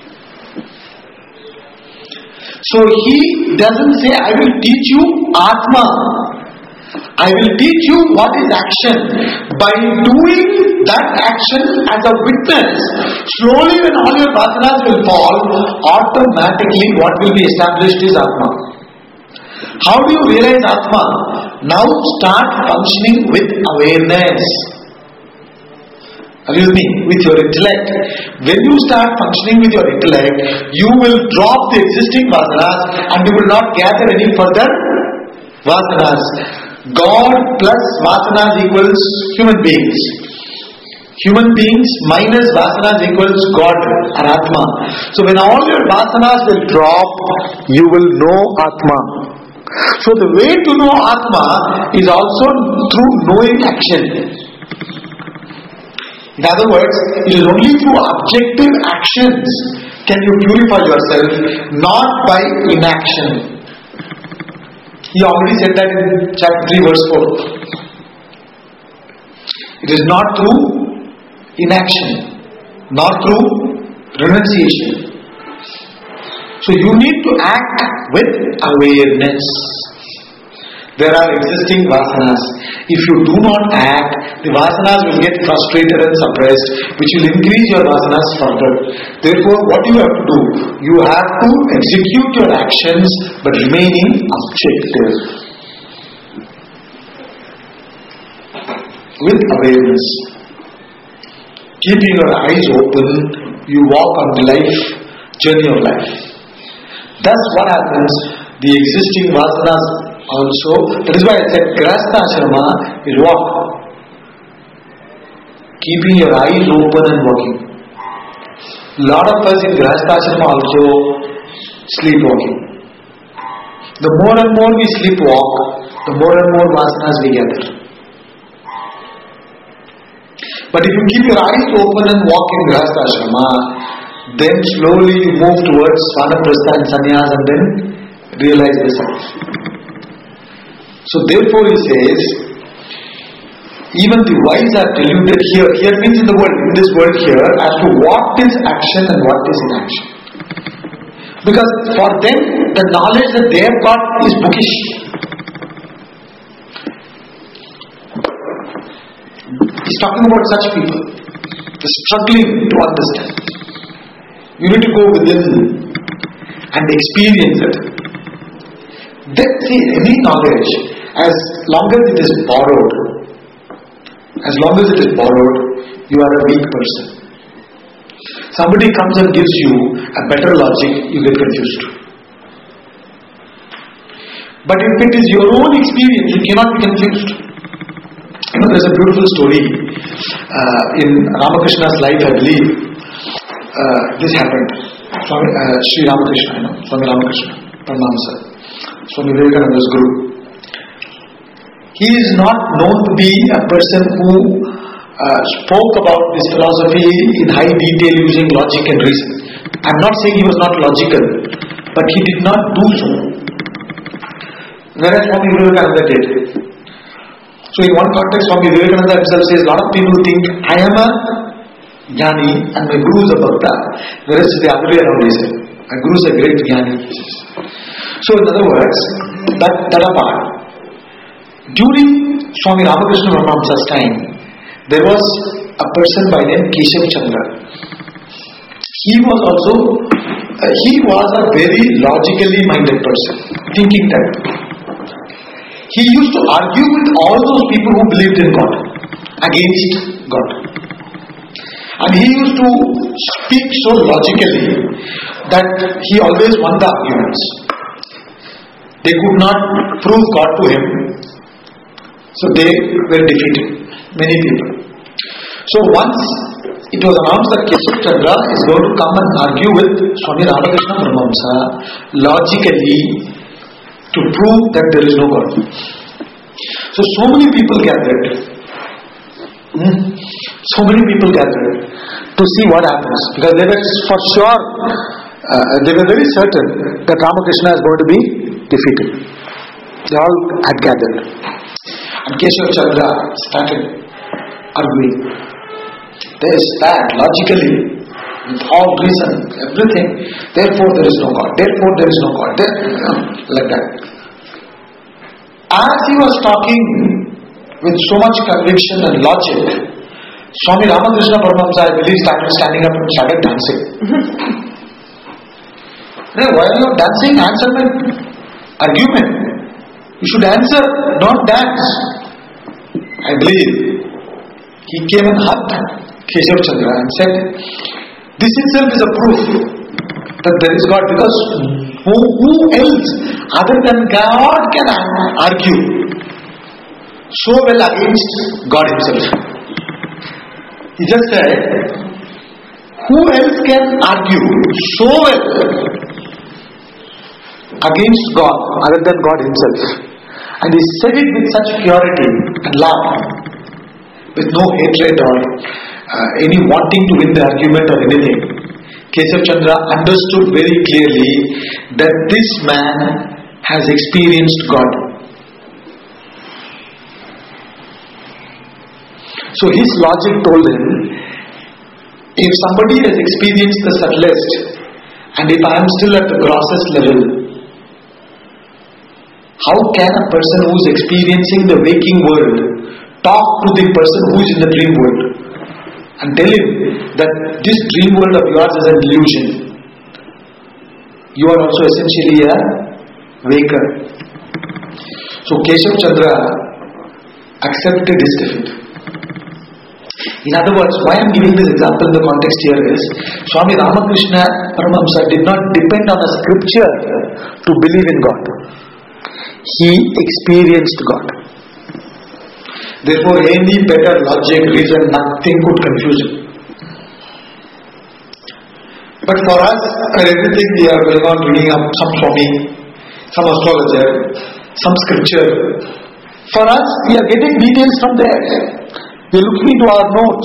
So he doesn't say, I will teach you Atma. I will teach you what is action. By doing that action as a witness, slowly when all your vasanas will fall, automatically what will be established is Atma. How do you realize Atma? Now start functioning with awareness. Are you with me? With your intellect. When you start functioning with your intellect, you will drop the existing vasanas and you will not gather any further vasanas. God plus vasanas equals human beings. Human beings minus vasanas equals God or Atma. So when all your vasanas will drop, you will know Atma. So the way to know Atma is also through knowing action. In other words, it is only through objective actions can you purify yourself, not by inaction. He already said that in chapter 3 verse 4. It is not through inaction, not through renunciation. So you need to act with awareness. There are existing vasanas. If you do not act, the vasanas will get frustrated and suppressed, which will increase your vasanas further. Therefore, what you have to do? You have to execute your actions but remaining objective. With awareness. Keeping your eyes open, you walk on the journey of life. That's what happens. The existing vasanas also, that is why I said Grahastha Ashrama is what? Keeping your eyes open and working. Lot of us in Grahastha Ashrama also sleepwalking. The more and more we sleepwalk, the more and more vasanas we gather. But if you keep your eyes open and walk in Grahastha Ashrama, then slowly you move towards Vanaprastha and Sannyas and then realize the self. So therefore he says, even the wise are deluded here. Here means in this world here, as to what is action and what is inaction. Because for them, the knowledge that they have got is bookish. He's talking about such people. They're struggling to understand. You need to go within and experience it. See, any knowledge, as long as it is borrowed, you are a weak person. Somebody comes and gives you a better logic, you get confused. But if it is your own experience, you cannot be confused. There's a beautiful story in Ramakrishna's life, I believe. This happened. Sri Ramakrishna, Swami Ramakrishna, Paramahamsa, Swami Vivekananda's guru. He is not known to be a person who spoke about this philosophy in high detail using logic and reason. I'm not saying he was not logical, but he did not do so. Whereas Swami Vivekananda did. So in one context, Swami Vivekananda himself says, a lot of people think, I am a jnani and my guru is a bhakta. Whereas the other way around is, my guru is a great jnani. So in other words, that apart, during Swami Ramakrishna Paramahamsa's time, there was a person by name Keshav Chandra. He was a very logically minded person, thinking type. He used to argue with all those people who believed in God, against God. And he used to speak so logically that he always won the arguments. They could not prove God to him, so they were defeated, many people. So once it was announced that Keshav Chandra is going to come and argue with Swami Ramakrishna Paramahamsa logically to prove that there is no God. So many people gathered. So many people gathered to see what happens, because they were for sure, they were very certain that Ramakrishna is going to be defeated. They all had gathered. And Keshav Chandra started arguing. There is that, logically, with all reason, everything. Therefore there is no God. Therefore there is no God. Like that. As he was talking with so much conviction and logic, Swami Ramakrishna Paramahamsa, I believe, started standing up and started dancing. Why are you dancing? Answer my argument. You should answer, not dance. I believe he came and hugged Keshav Chandra and said, this itself is a proof that there is God, because who else other than God can argue so well against God himself? He just said, who else can argue so well against God other than God himself? And he said it with such purity and love, with no hatred or any wanting to win the argument or anything. Keshav Chandra understood very clearly that this man has experienced God. So his logic told him, if somebody has experienced the subtlest, and if I am still at the grossest level, How can a person who is experiencing the waking world talk to the person who is in the dream world and tell him that this dream world of yours is a delusion? You are also essentially a waker. So Keshav Chandra accepted his defeat. In other words, why I am giving this example in the context here is, Swami Ramakrishna Paramahamsa did not depend on a scripture to believe in God. He experienced God. Therefore, any better logic, reason, nothing could confuse him. But for us, everything we are going on reading up some Swami, some astrologer, some scripture. For us, we are getting details from there. We are looking into our notes.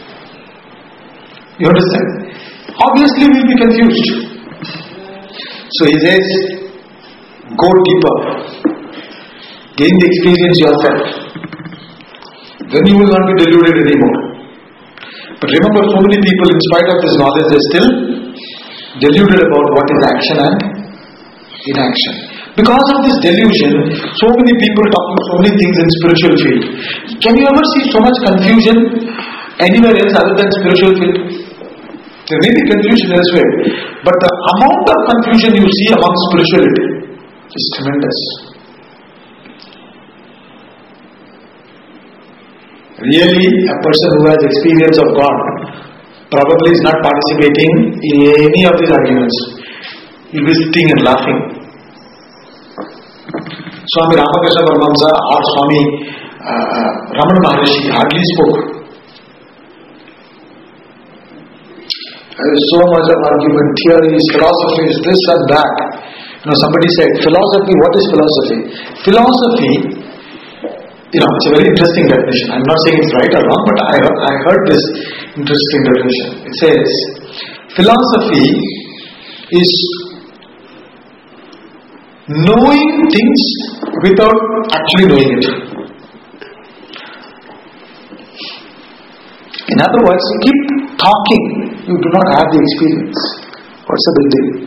You understand? Obviously, we will be confused. So he says, go deeper. Gain the experience yourself. Then you will not be deluded anymore. But remember, so many people, in spite of this knowledge, they are still deluded about what is action and inaction. Because of this delusion, so many people talking so many things in spiritual field. Can you ever see so much confusion anywhere else other than spiritual field? There may be confusion elsewhere, but the amount of confusion you see among spirituality is tremendous. Really, a person who has experience of God probably is not participating in any of these arguments. He will be sitting and laughing. Swami Ramakrishna Paramahamsa or Swami Ramana Maharshi hardly spoke. There is so much of argument, theories, philosophies, this and that. Somebody said, philosophy, what is philosophy? Philosophy, it's a very interesting definition. I'm not saying it's right or wrong, but I heard this interesting definition. It says, philosophy is knowing things without actually knowing it. In other words, you keep talking, you do not have the experience. What's the big deal?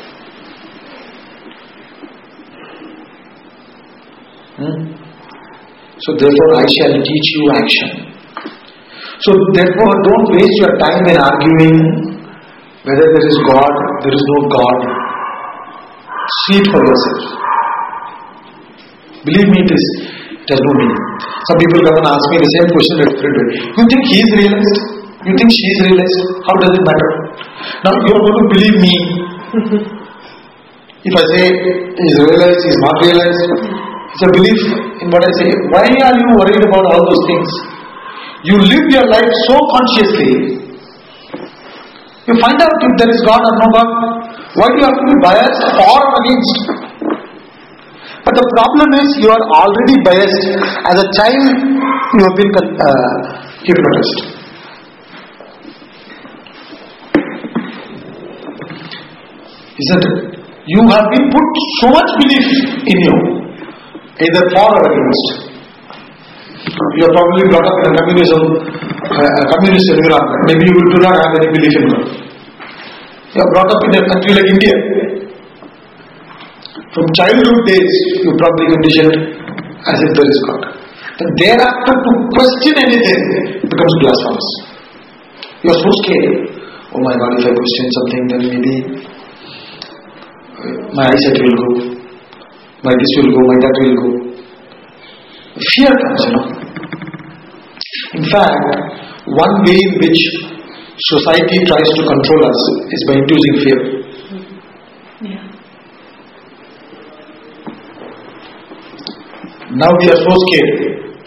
So therefore I shall teach you action. So therefore don't waste your time in arguing whether there is God, there is no God. See it for yourself. Believe me, it has no meaning. Some people come and ask me the same question in a different way. You think he is realized? You think she is realized? How does it matter? Now you are going to believe me. If I say he is realized, he is not realized, it's a belief in what I say. Why are you worried about all those things? You live your life so consciously. You find out if there is God or no God. Why do you have to be biased or against? But the problem is you are already biased. As a child, you have been hypnotized. Isn't it? You have been put so much belief in you, either for or against. You are probably brought up in a communist environment. Maybe you do not have any belief in God. You are brought up in a country like India. From childhood days, you are probably conditioned as if there is God. Then thereafter, to question anything becomes blasphemous. You are so scared. Oh my God, if I question something, then maybe my eyesight will go, my this will go, my that will go. Fear comes, In fact, one way in which society tries to control us is by inducing fear. Yeah. Now we are so scared.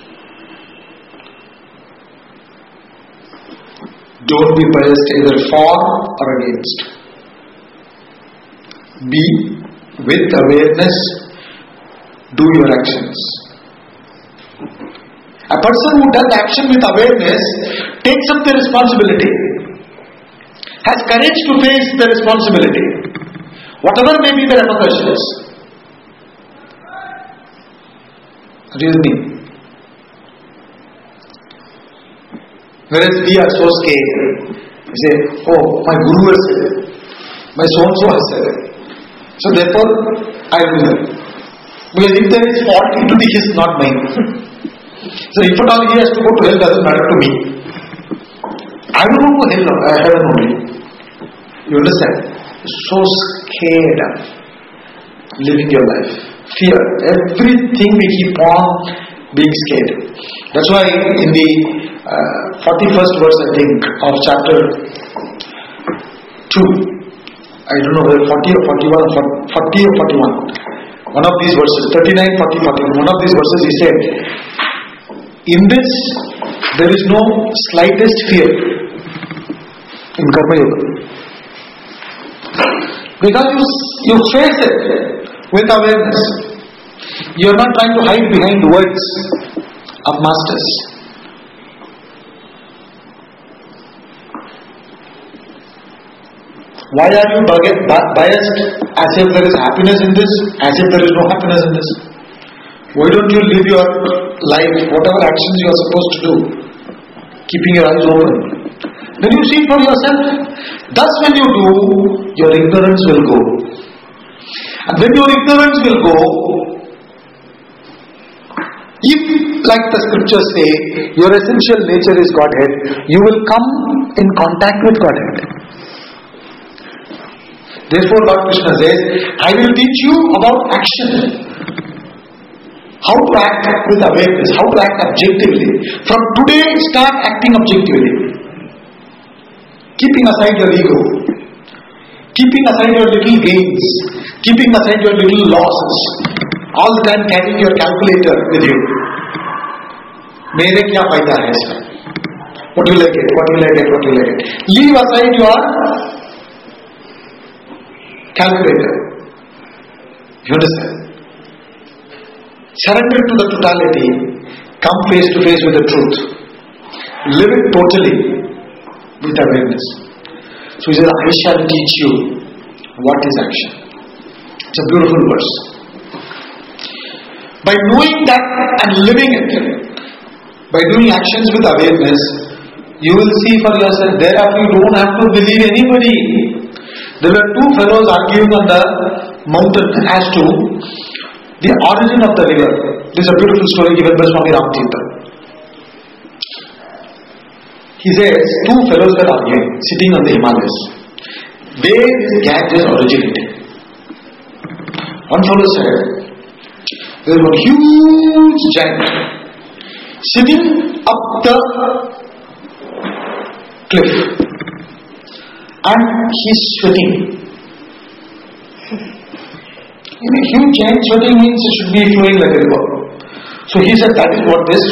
Don't be biased either for or against. Be with awareness, do your actions. A person who does action with awareness takes up the responsibility, has courage to face the responsibility, whatever may be the repercussions. Reasoning. Whereas we are so scared. We say, oh, my guru has said it, my so-and-so has said it. So therefore, I will do that. Because if there is fault, it will be his, not mine. So if at all he has to go to hell, doesn't matter to me. I will go to hell, heaven only. You understand? So scared of living your life. Fear. Everything we keep on being scared. That's why in the 41st verse, I think, of chapter 2, I don't know whether 40 or 41, 40 or 41. One of these verses, 39, 40, 41. One of these verses he said, in this there is no slightest fear in Karma Yoga. Because you face it with awareness. You are not trying to hide behind words of masters. Why are you biased as if there is happiness in this, as if there is no happiness in this? Why don't you live your life, whatever actions you are supposed to do, keeping your eyes open? Then you see for yourself. Thus when you do, your ignorance will go. And when your ignorance will go, if, like the scriptures say, your essential nature is Godhead, you will come in contact with Godhead. Therefore Lord Krishna says, I will teach you about action. How to act with awareness, how to act objectively. From today, start acting objectively. Keeping aside your ego. Keeping aside your little gains. Keeping aside your little losses. All the time carrying your calculator with you. Mere kya fayda hai iska? What will I get? What will I get? What will I get? Leave aside your calculator. You understand? Surrender to the totality. Come face to face with the truth. Live it totally with awareness. So he says, I shall teach you what is action. It's a beautiful verse. By knowing that and living it, by doing actions with awareness, you will see for yourself. Thereafter you don't have to believe anybody. There were two fellows arguing on the mountain as to the origin of the river. This is a beautiful story given by Swami Ramtirtha. He says, two fellows were arguing, sitting on the Himalayas. Where is Ganges originated? One fellow said, there is one huge giant sitting up the cliff and he is sweating. In a huge giant, sweating means it should be flowing like a river. So he said that is what this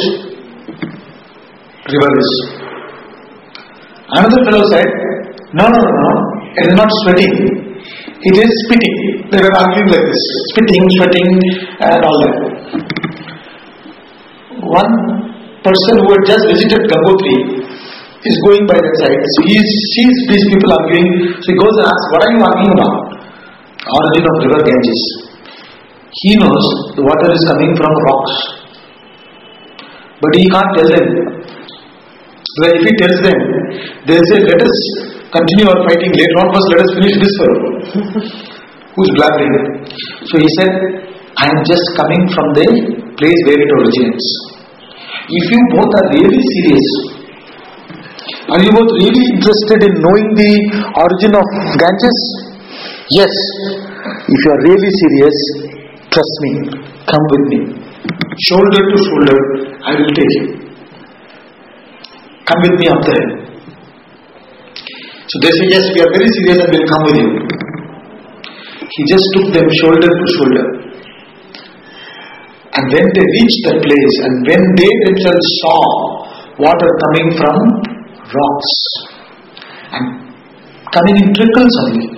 river is. Another fellow said, no, it is not sweating, it is spitting. They were arguing like this, spitting, sweating and all that. One person who had just visited Gangotri is going by that side. So he sees these people arguing. So he goes and asks, what are you arguing about? Origin of river Ganges. He knows the water is coming from rocks. But he can't tell them. Because if he tells them, they'll say, let us continue our fighting later on, first let us finish this fellow who's blabbering. So he said, I am just coming from the place where it originates. If you both are really serious, are you both really interested in knowing the origin of Ganges? Yes. If you are really serious, trust me, come with me. Shoulder to shoulder, I will take you. Come with me up there. So they say, yes, we are very serious and will come with you. He just took them shoulder to shoulder. And when they reached that place and when they themselves saw water coming from rocks and coming in trickles only,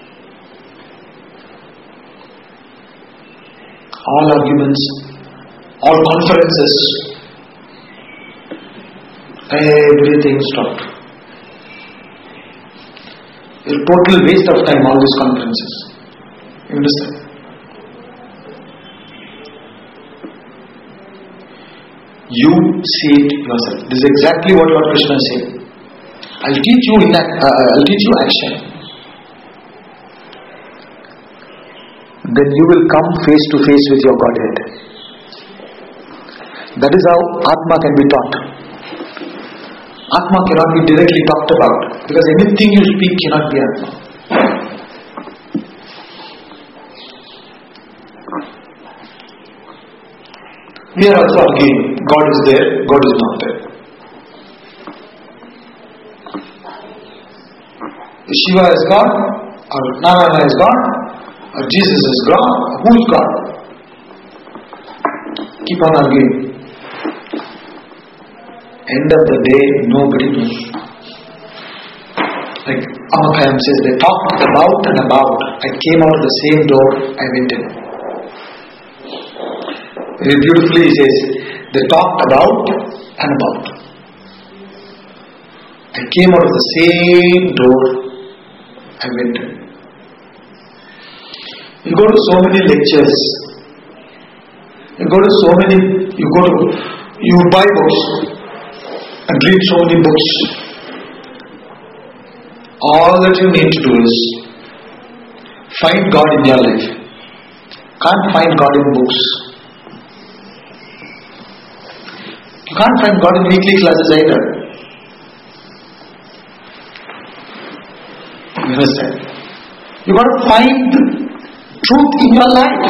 all arguments, all conferences, everything stopped. A total waste of time, all these conferences. You understand? You see it yourself. This is exactly what Lord Krishna is saying. I'll teach you I'll teach you action. then you will come face to face with your Godhead. That is how Atma can be taught. Atma cannot be directly talked about, because anything you speak cannot be Atma. We are also arguing, God is there, God is not there. Shiva is God, or Narayana is God, or Jesus is God, who is God? Keep on arguing. End of the day, nobody knows. Like Amakayam says, they talked about and about. I came out of the same door, I went in. Very beautifully he says, they talked about and about. I came out of the same door, I went in. You go to so many lectures, you buy books and read so many books. All that you need to do is find God in your life. Can't find God in books. You can't find God in weekly classes either. You understand? You got to find truth in your life.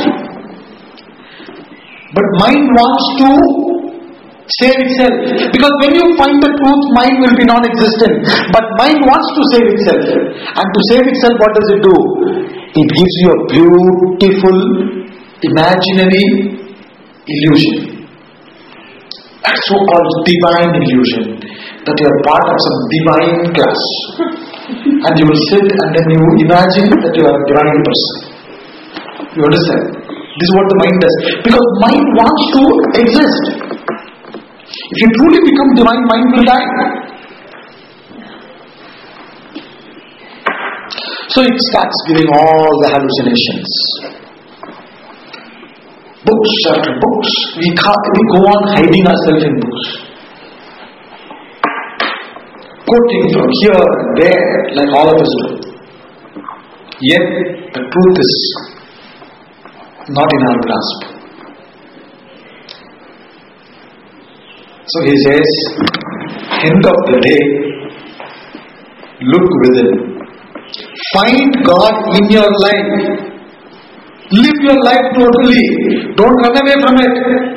But mind wants to save itself. Because when you find the truth, mind will be non-existent. But mind wants to save itself. And to save itself, what does it do? It gives you a beautiful, imaginary illusion. A so-called divine illusion. That you are part of some divine class. And you will sit and then you imagine that you are a divine person. You understand? This is what the mind does. Because mind wants to exist. If you truly become divine, mind will die. So it starts giving all the hallucinations. Books after books. We go on hiding ourselves in books. Quoting from here and there, like all of us do. Yet, the truth is not in our grasp. So he says, end of the day, look within. Find God in your life. Live your life totally. Don't run away from it.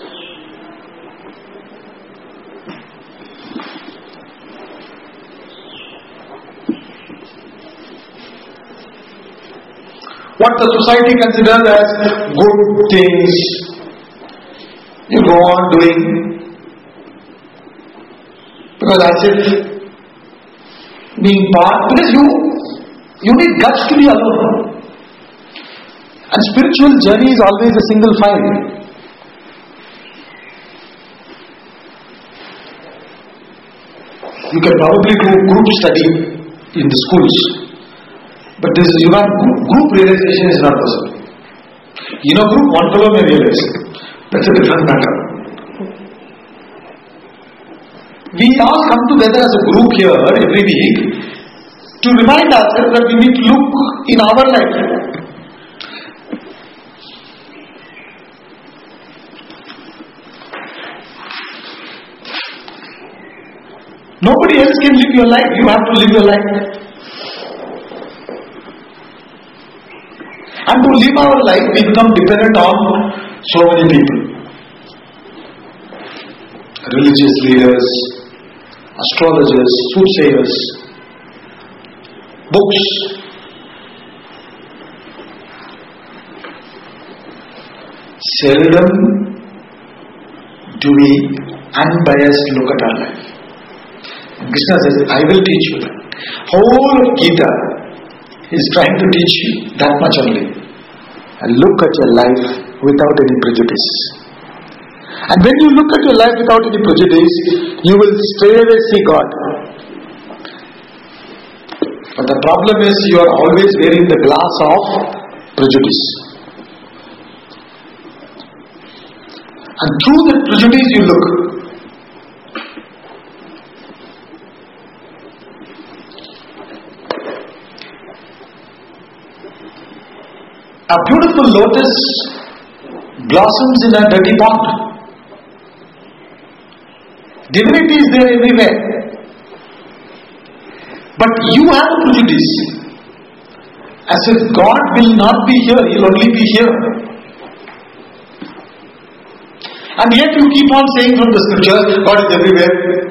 What the society considers as good things, you go on doing. Because as if being part, because you need guts to be alone. And spiritual journey is always a single file. You can probably do group study in the schools. But this is, group realization is not possible. In a group, one fellow may realize. That's a different matter. We all come together as a group here every week to remind ourselves that we need to look in our life. Nobody else can live your life. You have to live your life. And to live our life, we become dependent on so many people. Religious leaders, astrologers, soothsayers, books. Seldom do we unbiased look at our life. Krishna says, I will teach you that. Whole of Gita is trying to teach you that much only. And look at your life without any prejudice. And when you look at your life without any prejudice, you will straightaway see God. But the problem is you are always wearing the glass of prejudice. And through that prejudice you look. A beautiful lotus blossoms in a dirty pond. Divinity is there everywhere. But you have a prejudice. As if God will not be here, He will only be here. And yet you keep on saying from the scripture, God is everywhere.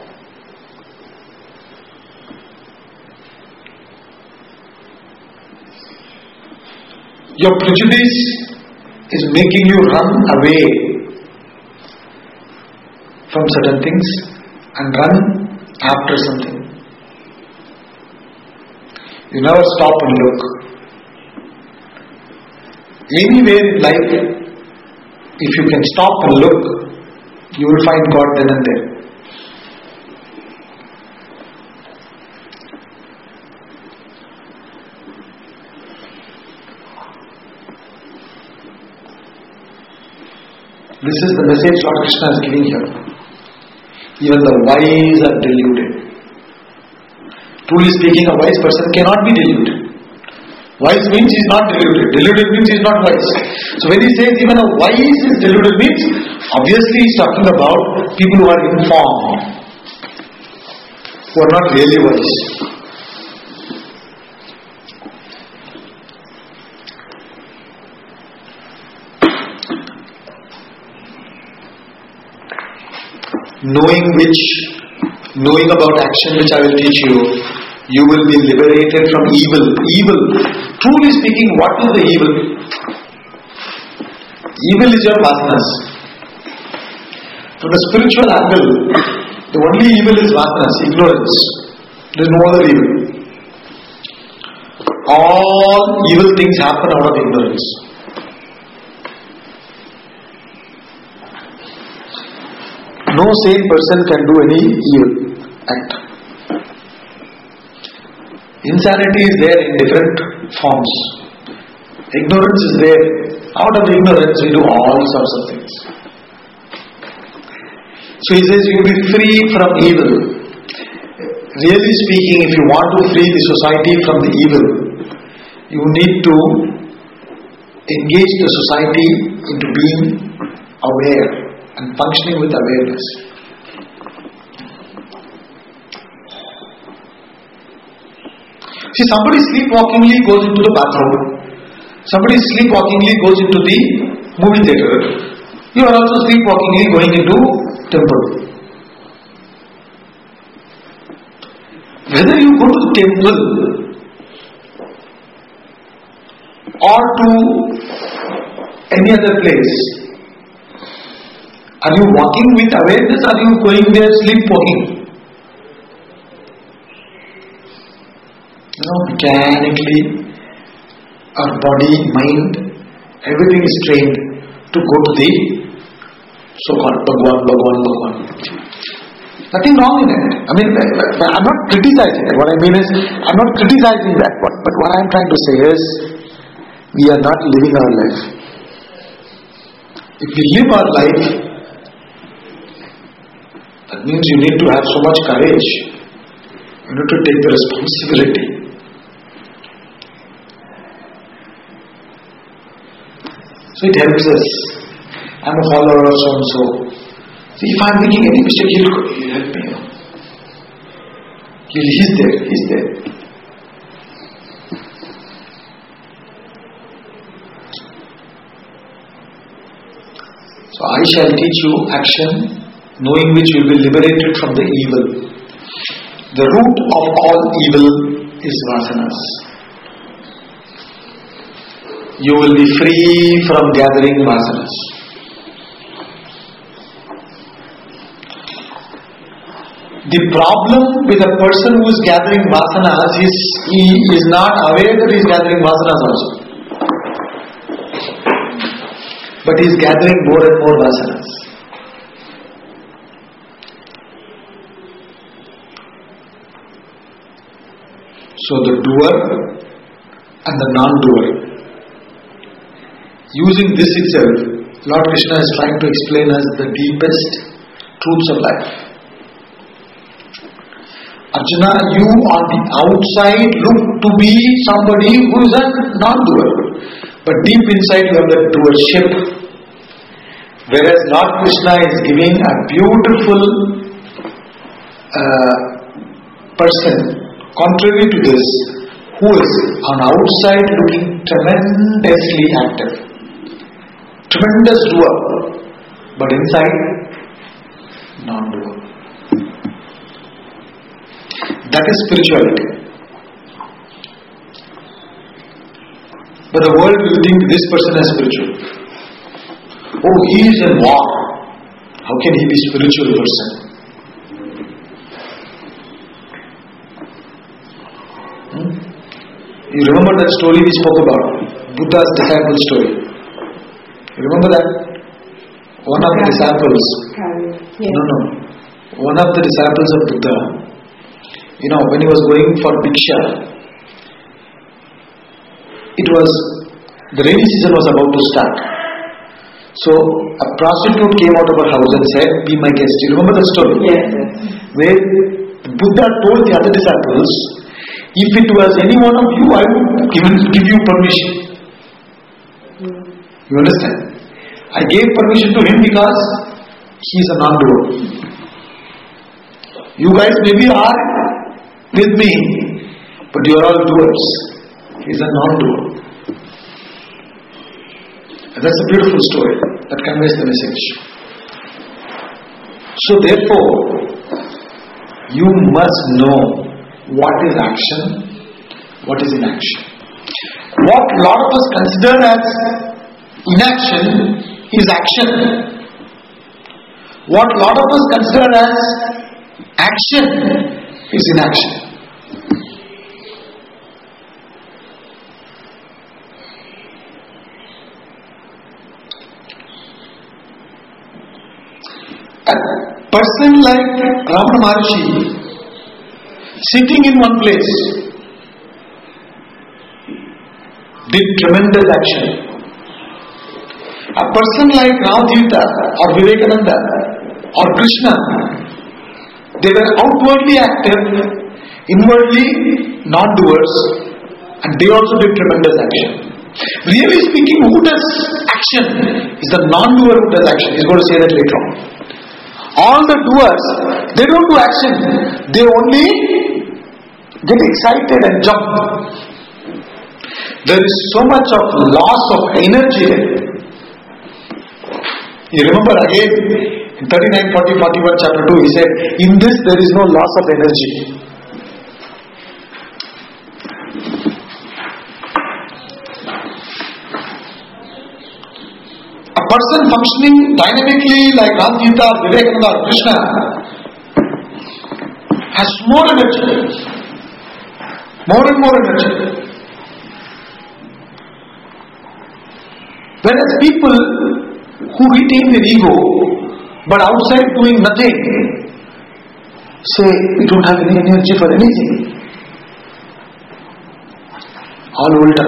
Your prejudice is making you run away from certain things and run after something. You never stop and look. Anywhere in life, if you can stop and look, you will find God then and there. This is the message Lord Krishna is giving here. Even the wise are deluded. Truly speaking, a wise person cannot be deluded. Wise means he is not deluded. Deluded means he is not wise. So when he says even a wise is deluded means, obviously he is talking about people who are informed, who are not really wise. Knowing about action which I will teach you, you will be liberated from evil. Evil. Truly speaking, what is the evil? Evil is your vasanas. From the spiritual angle, the only evil is vasanas, ignorance. There is no other evil. All evil things happen out of ignorance. No sane person can do any evil act. Insanity is there in different forms. Ignorance is there. Out of ignorance we do all sorts of things. So he says you will be free from evil. Really speaking, if you want to free the society from the evil, you need to engage the society into being aware and functioning with awareness. See, somebody sleepwalkingly goes into the bathroom. Somebody sleepwalkingly goes into the movie theater. You are also sleepwalkingly going into temple. Whether you go to the temple or to any other place, are you walking with awareness or are you going there sleepwalking? Mechanically, our body, mind, everything is trained to go to the so-called Bhagwan. Nothing wrong in it. I mean, I'm not criticizing it. What I mean is, I'm not criticizing that one. But what I'm trying to say is, we are not living our life. If we live our life, that means you need to have so much courage. You need to take the responsibility. So it helps us. I'm a follower of so-and-so. So if I'm making any mistake, he'll help me. He's there. So I shall teach you action, knowing which you will be liberated from the evil. The root of all evil is vasanas. You will be free from gathering vasanas. The problem with a person who is gathering vasanas is he is not aware that he is gathering vasanas also. But he is gathering more and more vasanas. So the doer and the non-doer. Using this itself, Lord Krishna is trying to explain us the deepest truths of life. Arjuna, you on the outside look to be somebody who is a non-doer. But deep inside you have that doership. Whereas Lord Krishna is giving a beautiful person, contrary to this, who is on outside looking tremendously active, tremendous doer, but inside non-doer. That is spirituality. But the world will think this person is spiritual. Oh, he is in war. How can he be spiritual person? You remember that story we spoke about? Buddha's disciple story. You remember that? One of the disciples. No. One of the disciples of Buddha, when he was going for Bhiksha, the rainy season was about to start. So a prostitute came out of her house and said, "Be my guest." You remember the story? Yes. Where Buddha told the other disciples, "If it was any one of you, I would even give you permission." You understand? I gave permission to him because he is a non-doer. You guys maybe are with me, but you are all doers. He is a non-doer. And that's a beautiful story that conveys the message. So therefore, you must know what is action, what is inaction. What a lot of us consider as inaction is action. What a lot of us consider as action is inaction. A person like Ramana Maharshi, sitting in one place, did tremendous action. A person like Ramadevata or Vivekananda or Krishna, they were outwardly active, inwardly non-doers, and they also did tremendous action. Really speaking, who does action is the non-doer who does action. He's going to say that later on. All the doers, they don't do action. They only get excited and jump. There is so much of loss of energy there. You remember again in 39, 40, 41 chapter 2, he said, in this there is no loss of energy. A person functioning dynamically like Ramadevata, Vivekananda or Krishna has more energy. More and more energy. Whereas people who retain their ego but outside doing nothing say, we don't have any energy for anything. All ulta.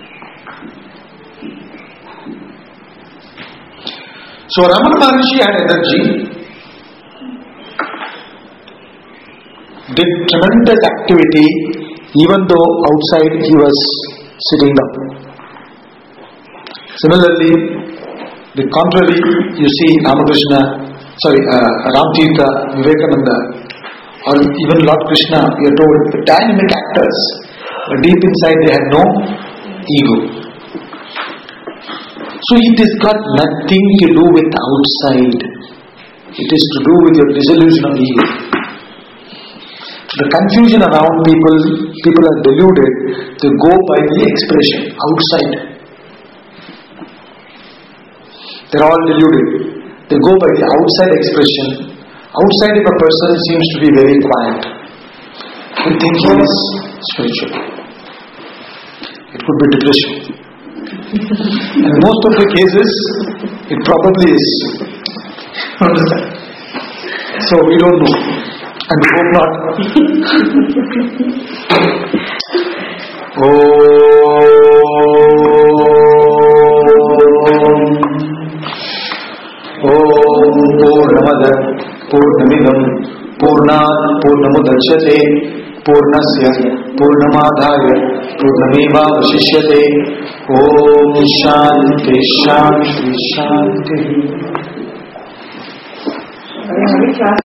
So Ramana Maharshi had energy, did tremendous activity even though outside he was sitting down. Similarly, the contrary, you see Ramadevata, Vivekananda, or even Lord Krishna, we are told, the dynamic actors, but deep inside they had no ego. So it has got nothing to do with outside. It is to do with your dissolution of ego. The confusion around people are deluded, they go by the expression, outside. They're all deluded. They go by the outside expression. Outside if a person seems to be very quiet, we think he is spiritual. It could be depression. And most of the cases, it probably is. Understand? So we don't know. And we hope not. Om Purnamada Purnamidam Purnat Purnamudachyate पूर्णस्य पूर्णमादाय पूर्णमेवावशिष्यते. ओम शांति शांति शांति.